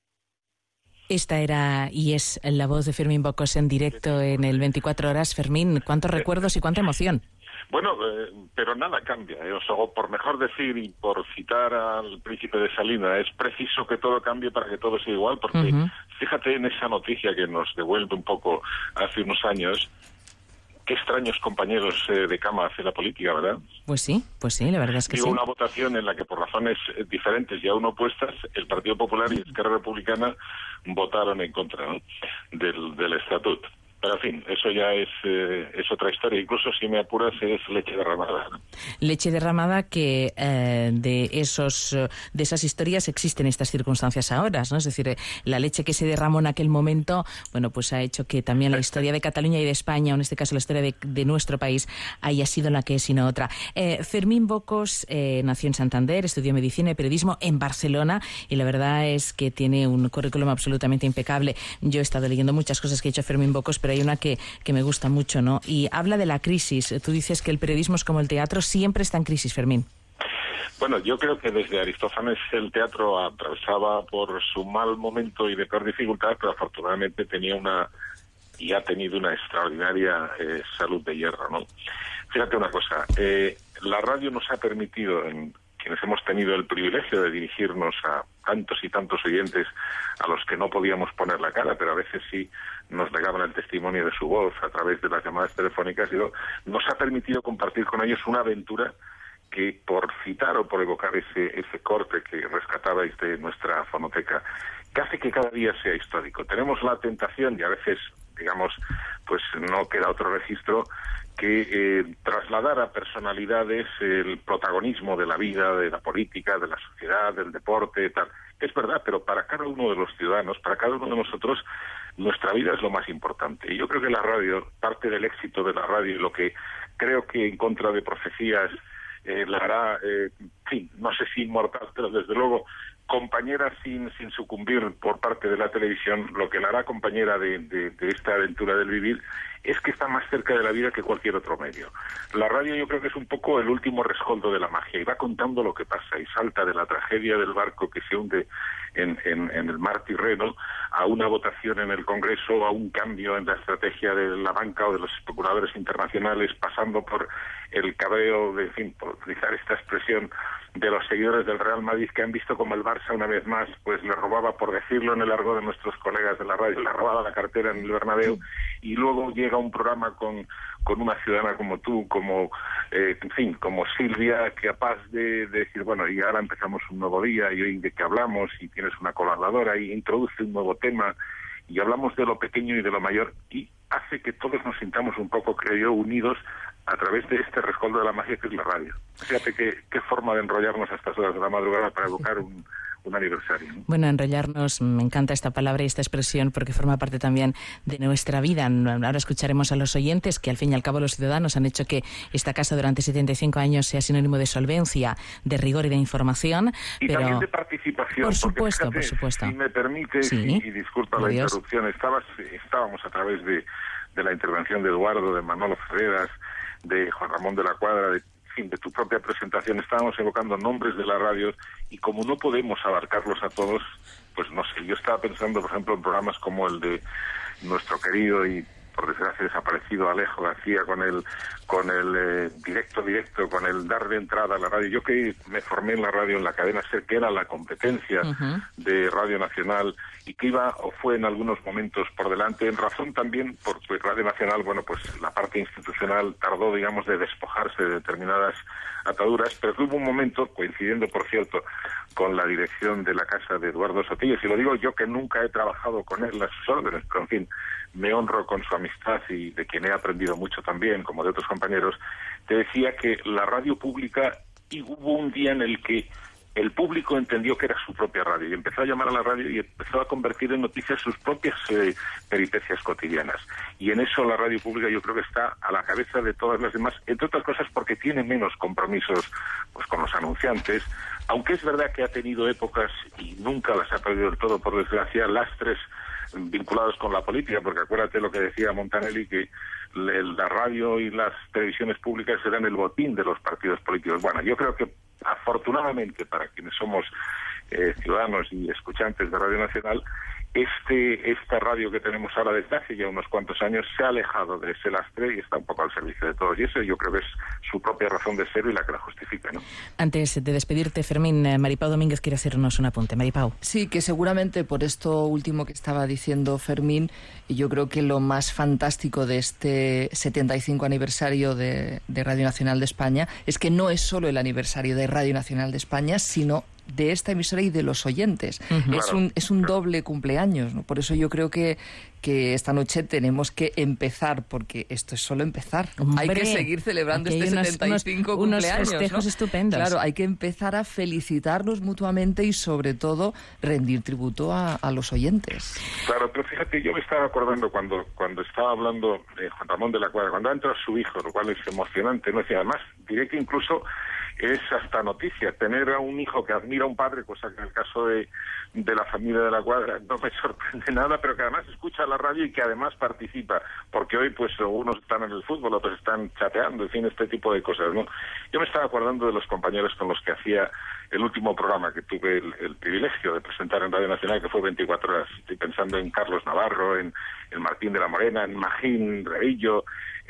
Esta era y es la voz de Fermín Bocos en directo en el 24 horas. Fermín, ¿cuántos recuerdos y cuánta emoción? Bueno, pero nada cambia. O por mejor decir y por citar al príncipe de Salina, es preciso que todo cambie para que todo sea igual, porque fíjate en esa noticia que nos devuelve un poco hace unos años. Qué extraños compañeros de cama hace la política, ¿verdad? Pues sí, la verdad es que sí. Una votación en la que por razones diferentes y aún opuestas, el Partido Popular y Esquerra Republicana votaron en contra, ¿no?, del estatuto. Pero, en fin, eso ya es otra historia. Incluso, si me apuras, es leche derramada, ¿no? Leche derramada que de esas historias existen estas circunstancias ahora, ¿no? Es decir, la leche que se derramó en aquel momento, bueno, pues ha hecho que también la historia de Cataluña y de España, o en este caso la historia de nuestro país, haya sido la que es y no otra. Fermín Bocos nació en Santander, estudió medicina y periodismo en Barcelona, y la verdad es que tiene un currículum absolutamente impecable. Yo he estado leyendo muchas cosas que ha hecho Fermín Bocos, pero hay una que me gusta mucho, ¿no? Y habla de la crisis. Tú dices que el periodismo es como el teatro, siempre está en crisis, Fermín. Bueno, yo creo que desde Aristófanes el teatro atravesaba por su mal momento y de peor dificultad, pero afortunadamente tenía una y ha tenido una extraordinaria salud de hierro, ¿no? Fíjate una cosa, la radio nos ha permitido, quienes hemos tenido el privilegio de dirigirnos a tantos y tantos oyentes a los que no podíamos poner la cara, pero a veces sí nos legaban el testimonio de su voz a través de las llamadas telefónicas, nos ha permitido compartir con ellos una aventura que, por citar o por evocar ese corte que rescatabais de nuestra fonoteca, que hace que cada día sea histórico. Tenemos la tentación, y a veces, digamos, pues no queda otro registro, que trasladar a personalidades el protagonismo de la vida, de la política, de la sociedad, del deporte, tal. Es verdad, pero para cada uno de los ciudadanos, para cada uno de nosotros, nuestra vida es lo más importante. Y yo creo que la radio, parte del éxito de la radio, y lo que creo que en contra de profecías la hará, no sé si inmortal, pero desde luego compañera sin sucumbir por parte de la televisión, lo que la hará compañera de esta aventura del vivir es que está más cerca de la vida que cualquier otro medio. La radio yo creo que es un poco el último rescoldo de la magia y va contando lo que pasa y salta de la tragedia del barco que se hunde en el mar Tirreno a una votación en el Congreso, a un cambio en la estrategia de la banca o de los especuladores internacionales, pasando por el cabreo, por utilizar esta expresión, de los seguidores del Real Madrid, que han visto como el Barça una vez más pues le robaba, por decirlo en el argot de nuestros colegas de la radio, le robaba la cartera en el Bernabéu, y luego llega un programa con una ciudadana como tú, como como Silvia, capaz de decir, bueno, y ahora empezamos un nuevo día, y hoy de qué hablamos, y tienes una colaboradora, y introduce un nuevo tema, y hablamos de lo pequeño y de lo mayor, y hace que todos nos sintamos un poco, creo yo, unidos a través de este rescoldo de la magia que es la radio. Fíjate qué forma de enrollarnos a estas horas de la madrugada para evocar un aniversario, ¿no? Bueno, enrollarnos, me encanta esta palabra y esta expresión porque forma parte también de nuestra vida. Ahora escucharemos a los oyentes, que al fin y al cabo los ciudadanos han hecho que esta casa durante 75 años sea sinónimo de solvencia, de rigor y de información. Y pero también de participación. Por supuesto, porque, fíjate, por supuesto. Si me permite, sí. y disculpa la interrupción, estábamos a través de la intervención de Eduardo, de Manolo Ferreras, de Juan Ramón de la Cuadra, de tu propia presentación, estábamos evocando nombres de la radio y como no podemos abarcarlos a todos, pues no sé, yo estaba pensando, por ejemplo, en programas como el de nuestro querido y por desgracia desaparecido Alejo García con el directo, con el dar de entrada a la radio. Yo que me formé en la radio, en la cadena SER, que era la competencia de Radio Nacional y que iba o fue en algunos momentos por delante, en razón también porque Radio Nacional, bueno, pues la parte institucional tardó, digamos, de despojarse de determinadas ataduras, pero que hubo un momento, coincidiendo, por cierto, con la dirección de la casa de Eduardo Sotillos, y lo digo yo que nunca he trabajado con él a sus órdenes, pero en fin, me honro con su amistad y de quien he aprendido mucho también, como de otros compañeros. Te decía que la radio pública, y hubo un día en el que el público entendió que era su propia radio y empezó a llamar a la radio y empezó a convertir en noticias sus propias peripecias cotidianas. Y en eso la radio pública yo creo que está a la cabeza de todas las demás, entre otras cosas porque tiene menos compromisos pues con los anunciantes, aunque es verdad que ha tenido épocas, y nunca las ha perdido del todo, por desgracia, lastres vinculados con la política, porque acuérdate lo que decía Montanelli, que la radio y las televisiones públicas eran el botín de los partidos políticos. Bueno, yo creo que afortunadamente para quienes somos ciudadanos y escuchantes de Radio Nacional, esta radio que tenemos ahora desde hace ya unos cuantos años se ha alejado de ese lastre y está un poco al servicio de todos. Y eso yo creo que es su propia razón de ser y la que la justifica, ¿no? Antes de despedirte, Fermín, Maripau Domínguez quiere hacernos un apunte. Maripau. Sí, que seguramente por esto último que estaba diciendo Fermín, yo creo que lo más fantástico de este 75 aniversario de Radio Nacional de España es que no es solo el aniversario de Radio Nacional de España, sino de esta emisora y de los oyentes. Es un doble cumpleaños, ¿no? Por eso yo creo que esta noche tenemos que empezar, porque esto es solo empezar. Hombre, hay que seguir celebrando este 75 cumpleaños. Unos festejos, ¿no? Estupendos. Claro, hay que empezar a felicitarnos mutuamente y sobre todo rendir tributo a los oyentes. Claro, pero fíjate, yo me estaba acordando cuando estaba hablando Juan Ramón de la Cuadra, cuando ha entrado su hijo, lo cual es emocionante, ¿no? Y además diré que incluso es hasta noticia. Tener a un hijo que admira a un padre, cosa que en el caso de la familia de la Cuadra no me sorprende nada, pero que además escucha la radio y que además participa, porque hoy pues unos están en el fútbol, otros están chateando, en fin, este tipo de cosas, ¿no? Yo me estaba acordando de los compañeros con los que hacía el último programa que tuve el privilegio de presentar en Radio Nacional, que fue 24 horas. Estoy pensando en Carlos Navarro, en Martín de la Morena, en Magín Revillo,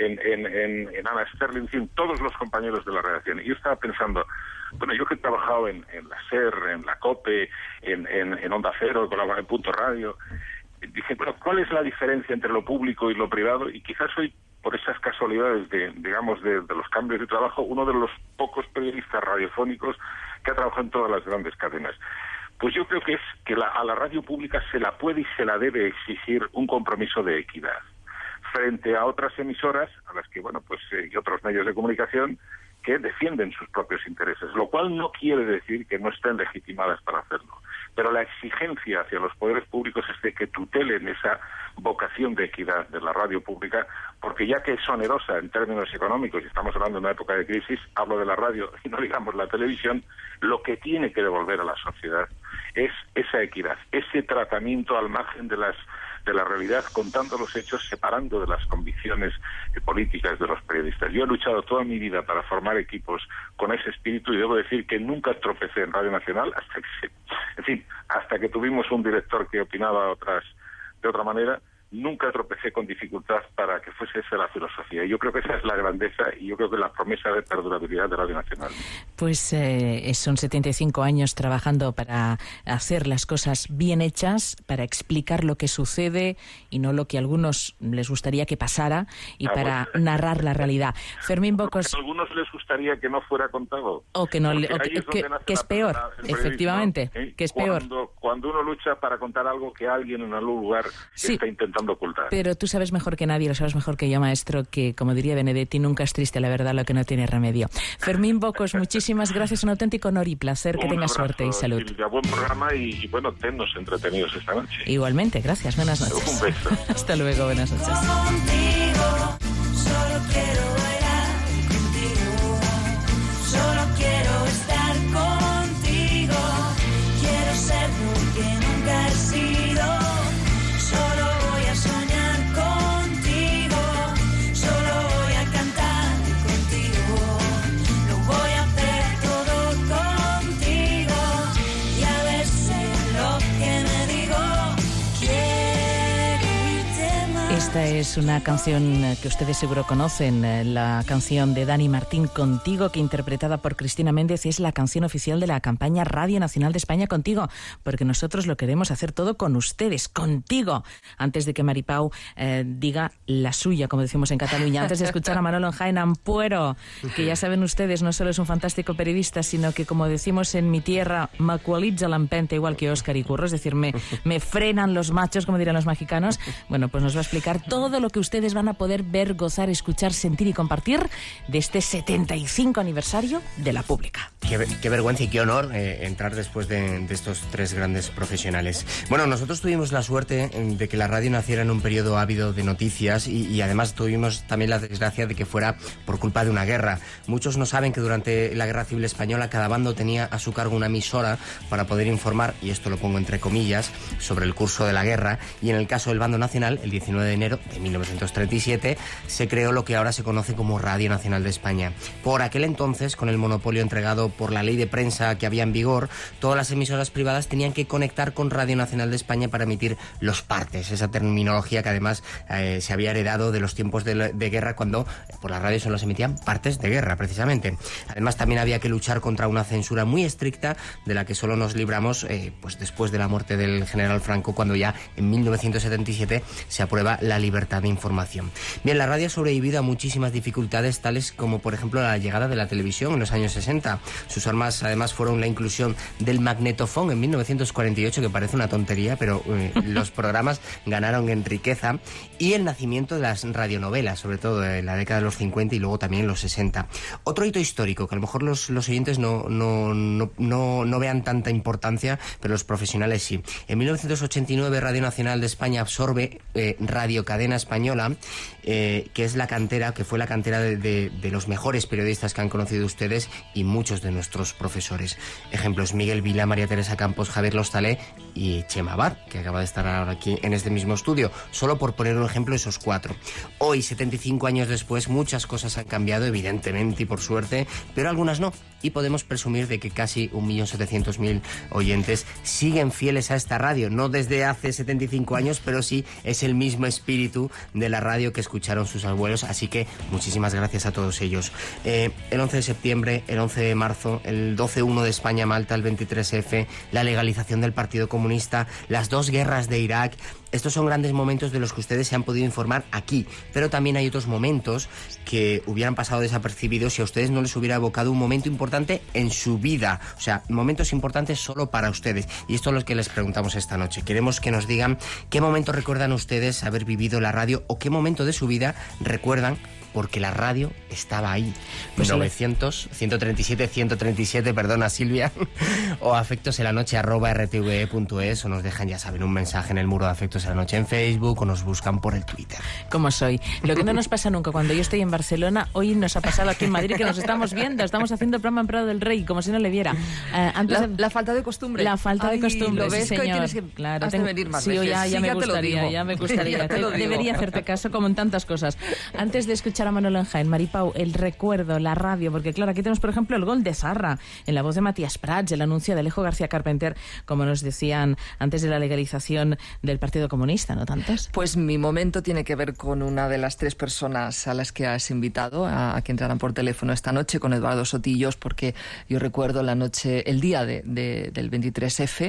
en Ana Sterling, en fin, todos los compañeros de la redacción. Y yo estaba pensando, bueno, yo que he trabajado en la SER, en la COPE, en Onda Cero, colaboré en Punto Radio, dije, bueno, ¿cuál es la diferencia entre lo público y lo privado? Y quizás hoy, por esas casualidades de los cambios de trabajo, uno de los pocos periodistas radiofónicos que ha trabajado en todas las grandes cadenas. Pues yo creo que es que a la radio pública se la puede y se la debe exigir un compromiso de equidad frente a otras emisoras, a las que, bueno, pues y otros medios de comunicación que defienden sus propios intereses, lo cual no quiere decir que no estén legitimadas para hacerlo. Pero la exigencia hacia los poderes públicos es de que tutelen esa vocación de equidad de la radio pública, porque ya que es onerosa en términos económicos, y estamos hablando de una época de crisis, hablo de la radio y no digamos la televisión, lo que tiene que devolver a la sociedad es esa equidad, ese tratamiento al margen de la realidad, contando los hechos, separando de las convicciones políticas de los periodistas. Yo he luchado toda mi vida para formar equipos con ese espíritu y debo decir que nunca tropecé en Radio Nacional hasta que tuvimos un director que opinaba de otra manera. Nunca tropecé con dificultad para que fuese esa la filosofía. Y yo creo que esa es la grandeza y yo creo que la promesa de perdurabilidad de Radio Nacional. Pues son 75 años trabajando para hacer las cosas bien hechas, para explicar lo que sucede y no lo que a algunos les gustaría que pasara y para narrar la realidad. Fermín Bocos... A algunos les gustaría que no fuera contado. O que no, que es peor, efectivamente, que es peor. Cuando uno lucha para contar algo que alguien en algún lugar está intentando ocultar. Pero tú sabes mejor que nadie, lo sabes mejor que yo, maestro, que, como diría Benedetti, nunca es triste la verdad lo que no tiene remedio. Fermín Bocos, muchísimas gracias, un auténtico honor y placer, que tengas suerte y salud. Silvia, buen programa y bueno, tennos entretenidos esta noche. Igualmente, gracias, buenas noches. Un beso. Hasta luego, buenas noches. Contigo, solo quiero bailar contigo, solo quiero estar contigo, quiero ser lo que nunca he sido. Solo voy a soñar contigo, solo voy a cantar contigo, lo voy a hacer todo contigo y a veces lo que me digo, quiero irte más. Esta es una canción que ustedes seguro conocen, la canción de Dani Martín, Contigo, que interpretada por Cristina Méndez es la canción oficial de la campaña Radio Nacional de España Contigo, porque nosotros lo queremos hacer todo con ustedes, contigo. Antes de que Maripau diga la suya, como decimos en Cataluña, antes de escuchar a Manolo en Jaén Ampuero, que ya saben ustedes, no solo es un fantástico periodista, sino que, como decimos en mi tierra, m'aqualitza l'empenta igual que Óscar y Curro, es decir, me frenan los machos, como dirán los mexicanos. Bueno, pues nos va a explicar todo lo que ustedes van a poder ver, gozar, escuchar, sentir y compartir de este 75 aniversario de la pública. Qué vergüenza y qué honor entrar después de estos tres grandes profesionales. Bueno, nosotros tuvimos la suerte de que la radio naciera en un periodo ávido de noticias y además tuvimos también la desgracia de que fuera por culpa de una guerra. Muchos no saben que durante la Guerra Civil Española cada bando tenía a su cargo una emisora para poder informar, y esto lo pongo entre comillas, sobre el curso de la guerra, y en el caso del bando nacional, el 19 de enero de 1937, se creó lo que ahora se conoce como Radio Nacional de España. Por aquel entonces, con el monopolio entregado por la ley de prensa que había en vigor, todas las emisoras privadas tenían que conectar con Radio Nacional de España para emitir los partes, esa terminología que además se había heredado de los tiempos de guerra, cuando por la radio solo se emitían partes de guerra, precisamente. Además, también había que luchar contra una censura muy estricta, de la que solo nos libramos pues después de la muerte del general Franco, cuando ya en 1977 se aprueba la libertad de información. Bien, la radio ha sobrevivido a muchísimas dificultades, tales como, por ejemplo, la llegada de la televisión en los años 60. Sus armas, además, fueron la inclusión del magnetofón en 1948, que parece una tontería, pero los programas ganaron en riqueza, y el nacimiento de las radionovelas, sobre todo en la década de los 50 y luego también en los 60. Otro hito histórico, que a lo mejor los oyentes no vean tanta importancia, pero los profesionales sí. En 1989 Radio Nacional de España absorbe Radio Radio Cadena Española, que es la cantera, que fue la cantera de los mejores periodistas que han conocido ustedes y muchos de nuestros profesores. Ejemplos: Miguel Vila, María Teresa Campos, Javier Lostalé y Chema Abad, que acaba de estar ahora aquí en este mismo estudio, solo por poner un ejemplo, esos 4. Hoy, 75 años después, muchas cosas han cambiado, evidentemente y por suerte, pero algunas no, y podemos presumir de que casi 1.700.000 oyentes siguen fieles a esta radio, no desde hace 75 años, pero sí es el mismo espíritu de la radio que escucharon sus abuelos, así que muchísimas gracias a todos ellos. El 11 de septiembre, el 11 de marzo, el 12-1 de España-Malta, el 23F, la legalización del Partido Comunista, las 2 guerras de Irak. Estos son grandes momentos de los que ustedes se han podido informar aquí, pero también hay otros momentos que hubieran pasado desapercibidos si a ustedes no les hubiera evocado un momento importante en su vida, o sea, momentos importantes solo para ustedes. Y esto es lo que les preguntamos esta noche. Queremos que nos digan qué momento recuerdan ustedes haber vivido la radio o qué momento de su vida recuerdan porque la radio estaba ahí. Pues 900-137-137, perdona Silvia, o afectosenlanoche@rtve.es, o nos dejan, ya saben, un mensaje en el muro de Afectos en la Noche en Facebook, o nos buscan por el Twitter. Como soy. Lo que no nos pasa nunca cuando yo estoy en Barcelona, hoy nos ha pasado aquí en Madrid que nos estamos viendo, estamos haciendo el programa en Prado del Rey, como si no le viera. La falta de costumbre. La falta de costumbre, lo ves, sí, que hoy señor. tienes que Claro, venir más sí, veces. ya me gustaría, ya me gustaría. Debería hacerte caso como en tantas cosas. Antes de escuchar a Manolo en Jaén, Maripau, el recuerdo, la radio, porque claro, aquí tenemos por ejemplo el gol de Zarra, en la voz de Matías Prats, el anuncio de Alejo García Carpenter, como nos decían antes de la legalización del Partido Comunista, ¿no tantos? Pues mi momento tiene que ver con una de las 3 personas a las que has invitado a que entraran por teléfono esta noche, con Eduardo Sotillos, porque yo recuerdo la noche, el día del 23F.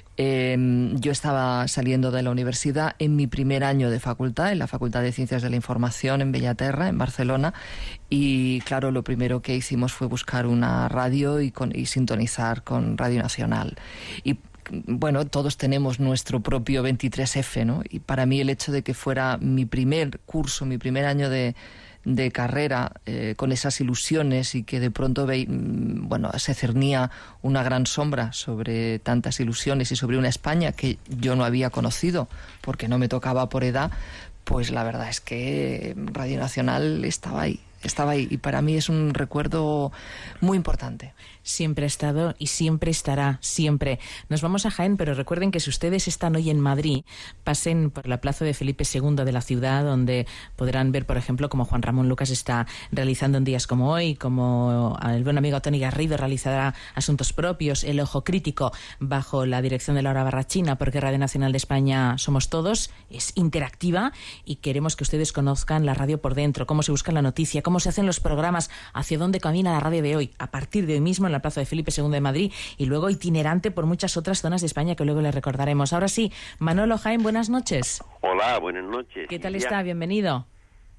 Yo estaba saliendo de la universidad en mi primer año de facultad, en la Facultad de Ciencias de la Información en Bellaterra, en Barcelona, y claro, lo primero que hicimos fue buscar una radio y sintonizar con Radio Nacional. Y bueno, todos tenemos nuestro propio 23F, ¿no? Y para mí el hecho de que fuera mi primer curso, mi primer año de carrera, con esas ilusiones, y que de pronto se cernía una gran sombra sobre tantas ilusiones y sobre una España que yo no había conocido porque no me tocaba por edad, pues la verdad es que Radio Nacional estaba ahí, y para mí es un recuerdo muy importante. Siempre ha estado y siempre estará, siempre. Nos vamos a Jaén, pero recuerden que si ustedes están hoy en Madrid, pasen por la plaza de Felipe II de la ciudad, donde podrán ver, por ejemplo, como Juan Ramón Lucas está realizando en días como hoy, como el buen amigo Tony Garrido realizará Asuntos Propios, El Ojo Crítico, bajo la dirección de Laura Barrachina, porque Radio Nacional de España somos todos, es interactiva y queremos que ustedes conozcan la radio por dentro, cómo se busca la noticia, cómo se hacen los programas, hacia dónde camina la radio de hoy, a partir de hoy mismo en la plaza de Felipe II de Madrid, y luego itinerante por muchas otras zonas de España que luego le recordaremos. Ahora sí, Manolo Jaén, buenas noches. Hola, buenas noches. ¿Qué tal está? Bienvenido.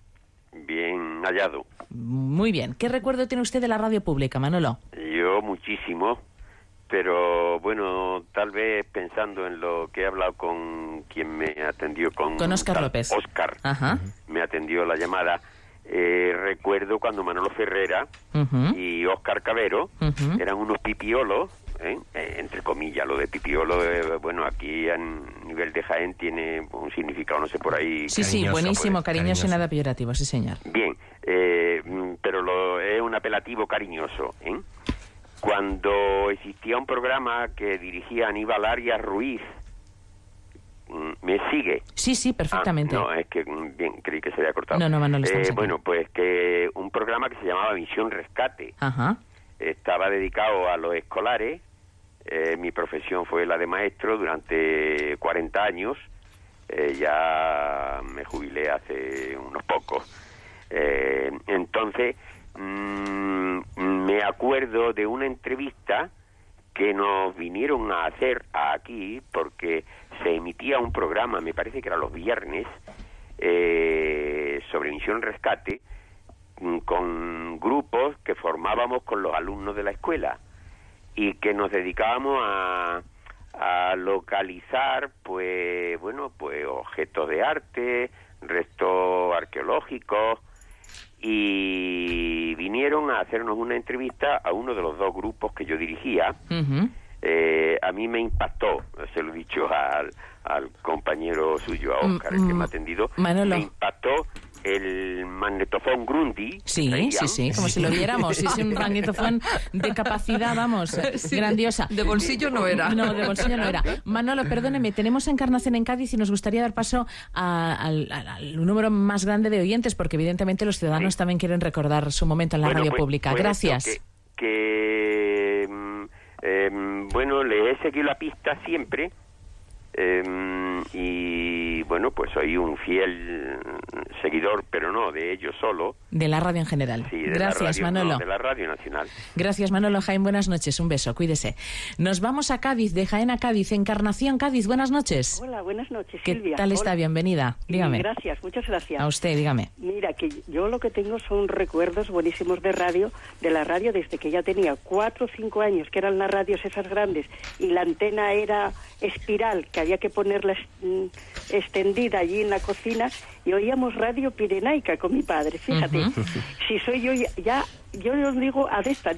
Bien hallado. Muy bien. ¿Qué recuerdo tiene usted de la radio pública, Manolo? Yo muchísimo, pero bueno, tal vez pensando en lo que he hablado con quien me atendió, con Óscar López. Óscar, me atendió la llamada. Recuerdo cuando Manolo Ferrera y Óscar Cabero eran unos pipiolos, entre comillas, lo de pipiolo, bueno, aquí a nivel de Jaén tiene un significado, no sé, por ahí. Sí, sí, buenísimo, cariñoso y nada peyorativo, sí señor. Bien, pero es un apelativo cariñoso, Cuando existía un programa que dirigía Aníbal Arias Ruiz, ¿me sigue? Sí, sí, perfectamente. No, es que bien, creí que se había cortado. No, Manolo, bueno, pues que un programa que se llamaba Misión Rescate. Estaba dedicado a los escolares. Mi profesión fue la de maestro durante 40 años. Ya me jubilé hace unos pocos. Entonces, me acuerdo de una entrevista que nos vinieron a hacer aquí, porque se emitía un programa, me parece que era los viernes, sobre Misión Rescate, con grupos que formábamos con los alumnos de la escuela y que nos dedicábamos a localizar, pues objetos de arte, restos arqueológicos, y vinieron a hacernos una entrevista a uno de los 2 grupos que yo dirigía, A mí me impactó, se lo he dicho al compañero suyo, a Óscar, el que me ha atendido, Manolo. me impactó el magnetofón Grundy. Sí, como si lo viéramos. Es un magnetofón de capacidad, vamos, grandiosa. De bolsillo no era. No, de bolsillo no era. Manolo, perdóneme, tenemos Encarnación en Cádiz y nos gustaría dar paso al número más grande de oyentes, porque evidentemente los ciudadanos también quieren recordar su momento en la radio pública. Gracias. Bueno, le he seguido la pista siempre. Y bueno, pues soy un fiel seguidor, pero no de ellos solo. De la radio en general. Sí, de Gracias, la radio, Manolo. No, de la Radio Nacional. Gracias, Manolo. Jaén, buenas noches. Un beso, cuídese. Nos vamos a Cádiz, de Jaén a Cádiz. Encarnación, Cádiz, buenas noches. Hola, buenas noches, ¿Qué Silvia. tal está? Hola. Bienvenida. Dígame. Gracias, muchas gracias. A usted, dígame. Mira, que yo lo que tengo son recuerdos buenísimos de la radio desde que ya tenía 4 o 5 años, que eran las radios esas grandes, y la antena era espiral, que había que ponerla extendida allí en la cocina, y oíamos radio pirenaica con mi padre, fíjate. Si soy yo yo no digo adicta.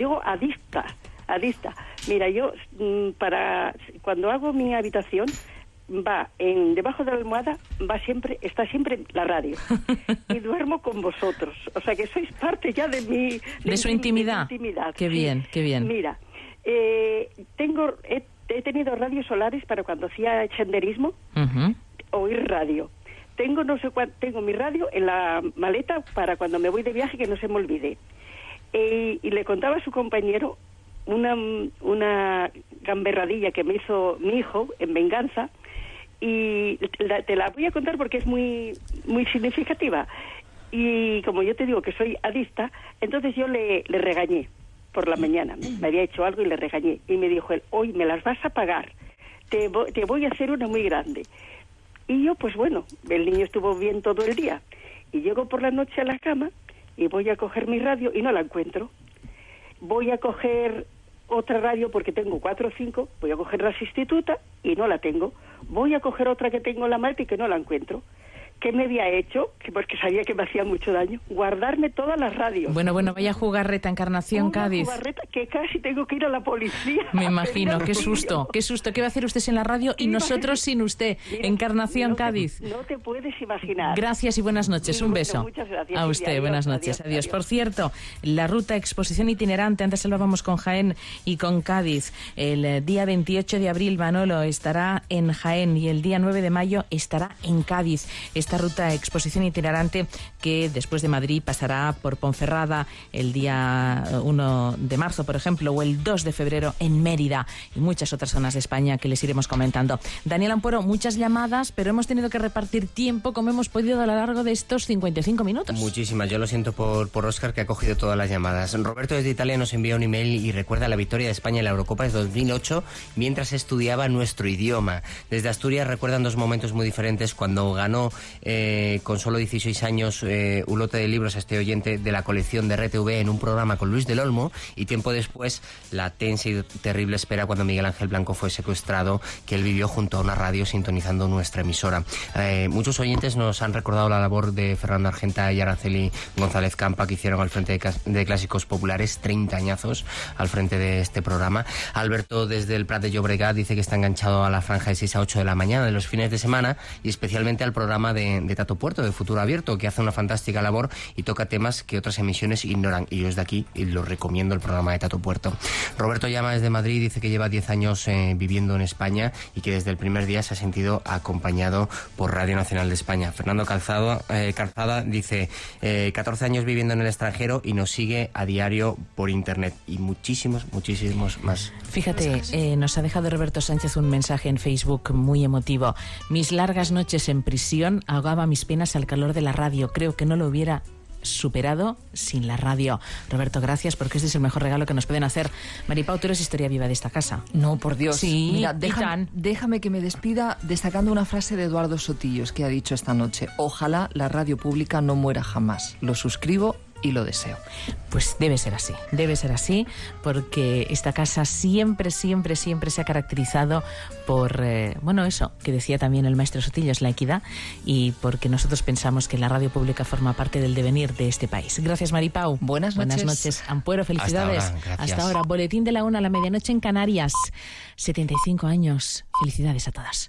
Mira, yo para cuando hago mi habitación, debajo de la almohada está siempre la radio, y duermo con vosotros, o sea que sois parte ya de su intimidad. Qué sí. bien, qué bien. Mira, he tenido radios solares para cuando hacía senderismo, oír radio. Tengo mi radio en la maleta para cuando me voy de viaje, que no se me olvide. Y le contaba a su compañero una gamberradilla que me hizo mi hijo en venganza, y te la voy a contar porque es muy, muy significativa. Y como yo te digo que soy adicta, entonces yo le regañé por la mañana. Me había hecho algo y le regañé. Y me dijo él: hoy me las vas a pagar. Te voy a hacer una muy grande. Y yo, pues bueno, el niño estuvo bien todo el día. Y llego por la noche a la cama y voy a coger mi radio y no la encuentro. Voy a coger otra radio porque tengo 4 o 5, voy a coger la sustituta y no la tengo. Voy a coger otra que tengo en la maleta y que no la encuentro. ¿Qué me había hecho? Porque sabía que me hacía mucho daño. Guardarme todas las radios. Bueno, vaya jugarreta, Encarnación, Cádiz. Una jugarreta que casi tengo que ir a la policía. Me imagino, qué susto. ¿Qué va a hacer usted sin la radio y nosotros sin usted? Mira, Encarnación, Cádiz. No te puedes imaginar. Gracias y buenas noches. Un beso. Muchas gracias. A usted, Silvia, buenas noches. Adiós. Por cierto, la ruta exposición itinerante, antes hablábamos con Jaén y con Cádiz. El día 28 de abril, Manolo estará en Jaén y el día 9 de mayo estará en Cádiz. Esta ruta exposición itinerante que después de Madrid pasará por Ponferrada el día 1 de marzo, por ejemplo, o el 2 de febrero en Mérida y muchas otras zonas de España que les iremos comentando. Daniel Ampuero, muchas llamadas, pero hemos tenido que repartir tiempo como hemos podido a lo largo de estos 55 minutos. Muchísimas, yo lo siento por Óscar, que ha cogido todas las llamadas. Roberto desde Italia nos envía un email y recuerda la victoria de España en la Eurocopa de 2008 mientras estudiaba nuestro idioma. Desde Asturias recuerdan 2 momentos muy diferentes: cuando ganó con solo 16 años un lote de libros a este oyente de la colección de RTV en un programa con Luis del Olmo, y tiempo después la tensa y terrible espera cuando Miguel Ángel Blanco fue secuestrado, que él vivió junto a una radio sintonizando nuestra emisora. Muchos oyentes nos han recordado la labor de Fernando Argenta y Araceli González Campa, que hicieron al frente de Clásicos Populares 30 añazos al frente de este programa. Alberto desde el Prat de Llobregat dice que está enganchado a la franja de 6 a 8 de la mañana de los fines de semana, y especialmente al programa de Tato Puerto, de Futuro Abierto, que hace una fantástica labor y toca temas que otras emisiones ignoran, y yo desde aquí lo recomiendo, el programa de Tato Puerto. Roberto llama desde Madrid, dice que lleva 10 años viviendo en España y que desde el primer día se ha sentido acompañado por Radio Nacional de España. Fernando Calzada dice 14 años viviendo en el extranjero y nos sigue a diario por internet, y muchísimos más. Fíjate, nos ha dejado Roberto Sánchez un mensaje en Facebook muy emotivo. Mis largas noches en prisión ahogaba mis penas al calor de la radio. Creo que no lo hubiera superado sin la radio. Roberto, gracias, porque este es el mejor regalo que nos pueden hacer. Maripau, tú eres historia viva de esta casa. No, por Dios. Sí, mira, déjame que me despida destacando una frase de Eduardo Sotillos que ha dicho esta noche: ojalá la radio pública no muera jamás. Lo suscribo y lo deseo. Pues debe ser así, porque esta casa siempre se ha caracterizado por, eso que decía también el maestro Sotillos, la equidad, y porque nosotros pensamos que la radio pública forma parte del devenir de este país. Gracias, Maripau. Buenas noches. Ampuero, felicidades. Hasta ahora. Boletín de la 1 a la medianoche en Canarias. 75 años. Felicidades a todas.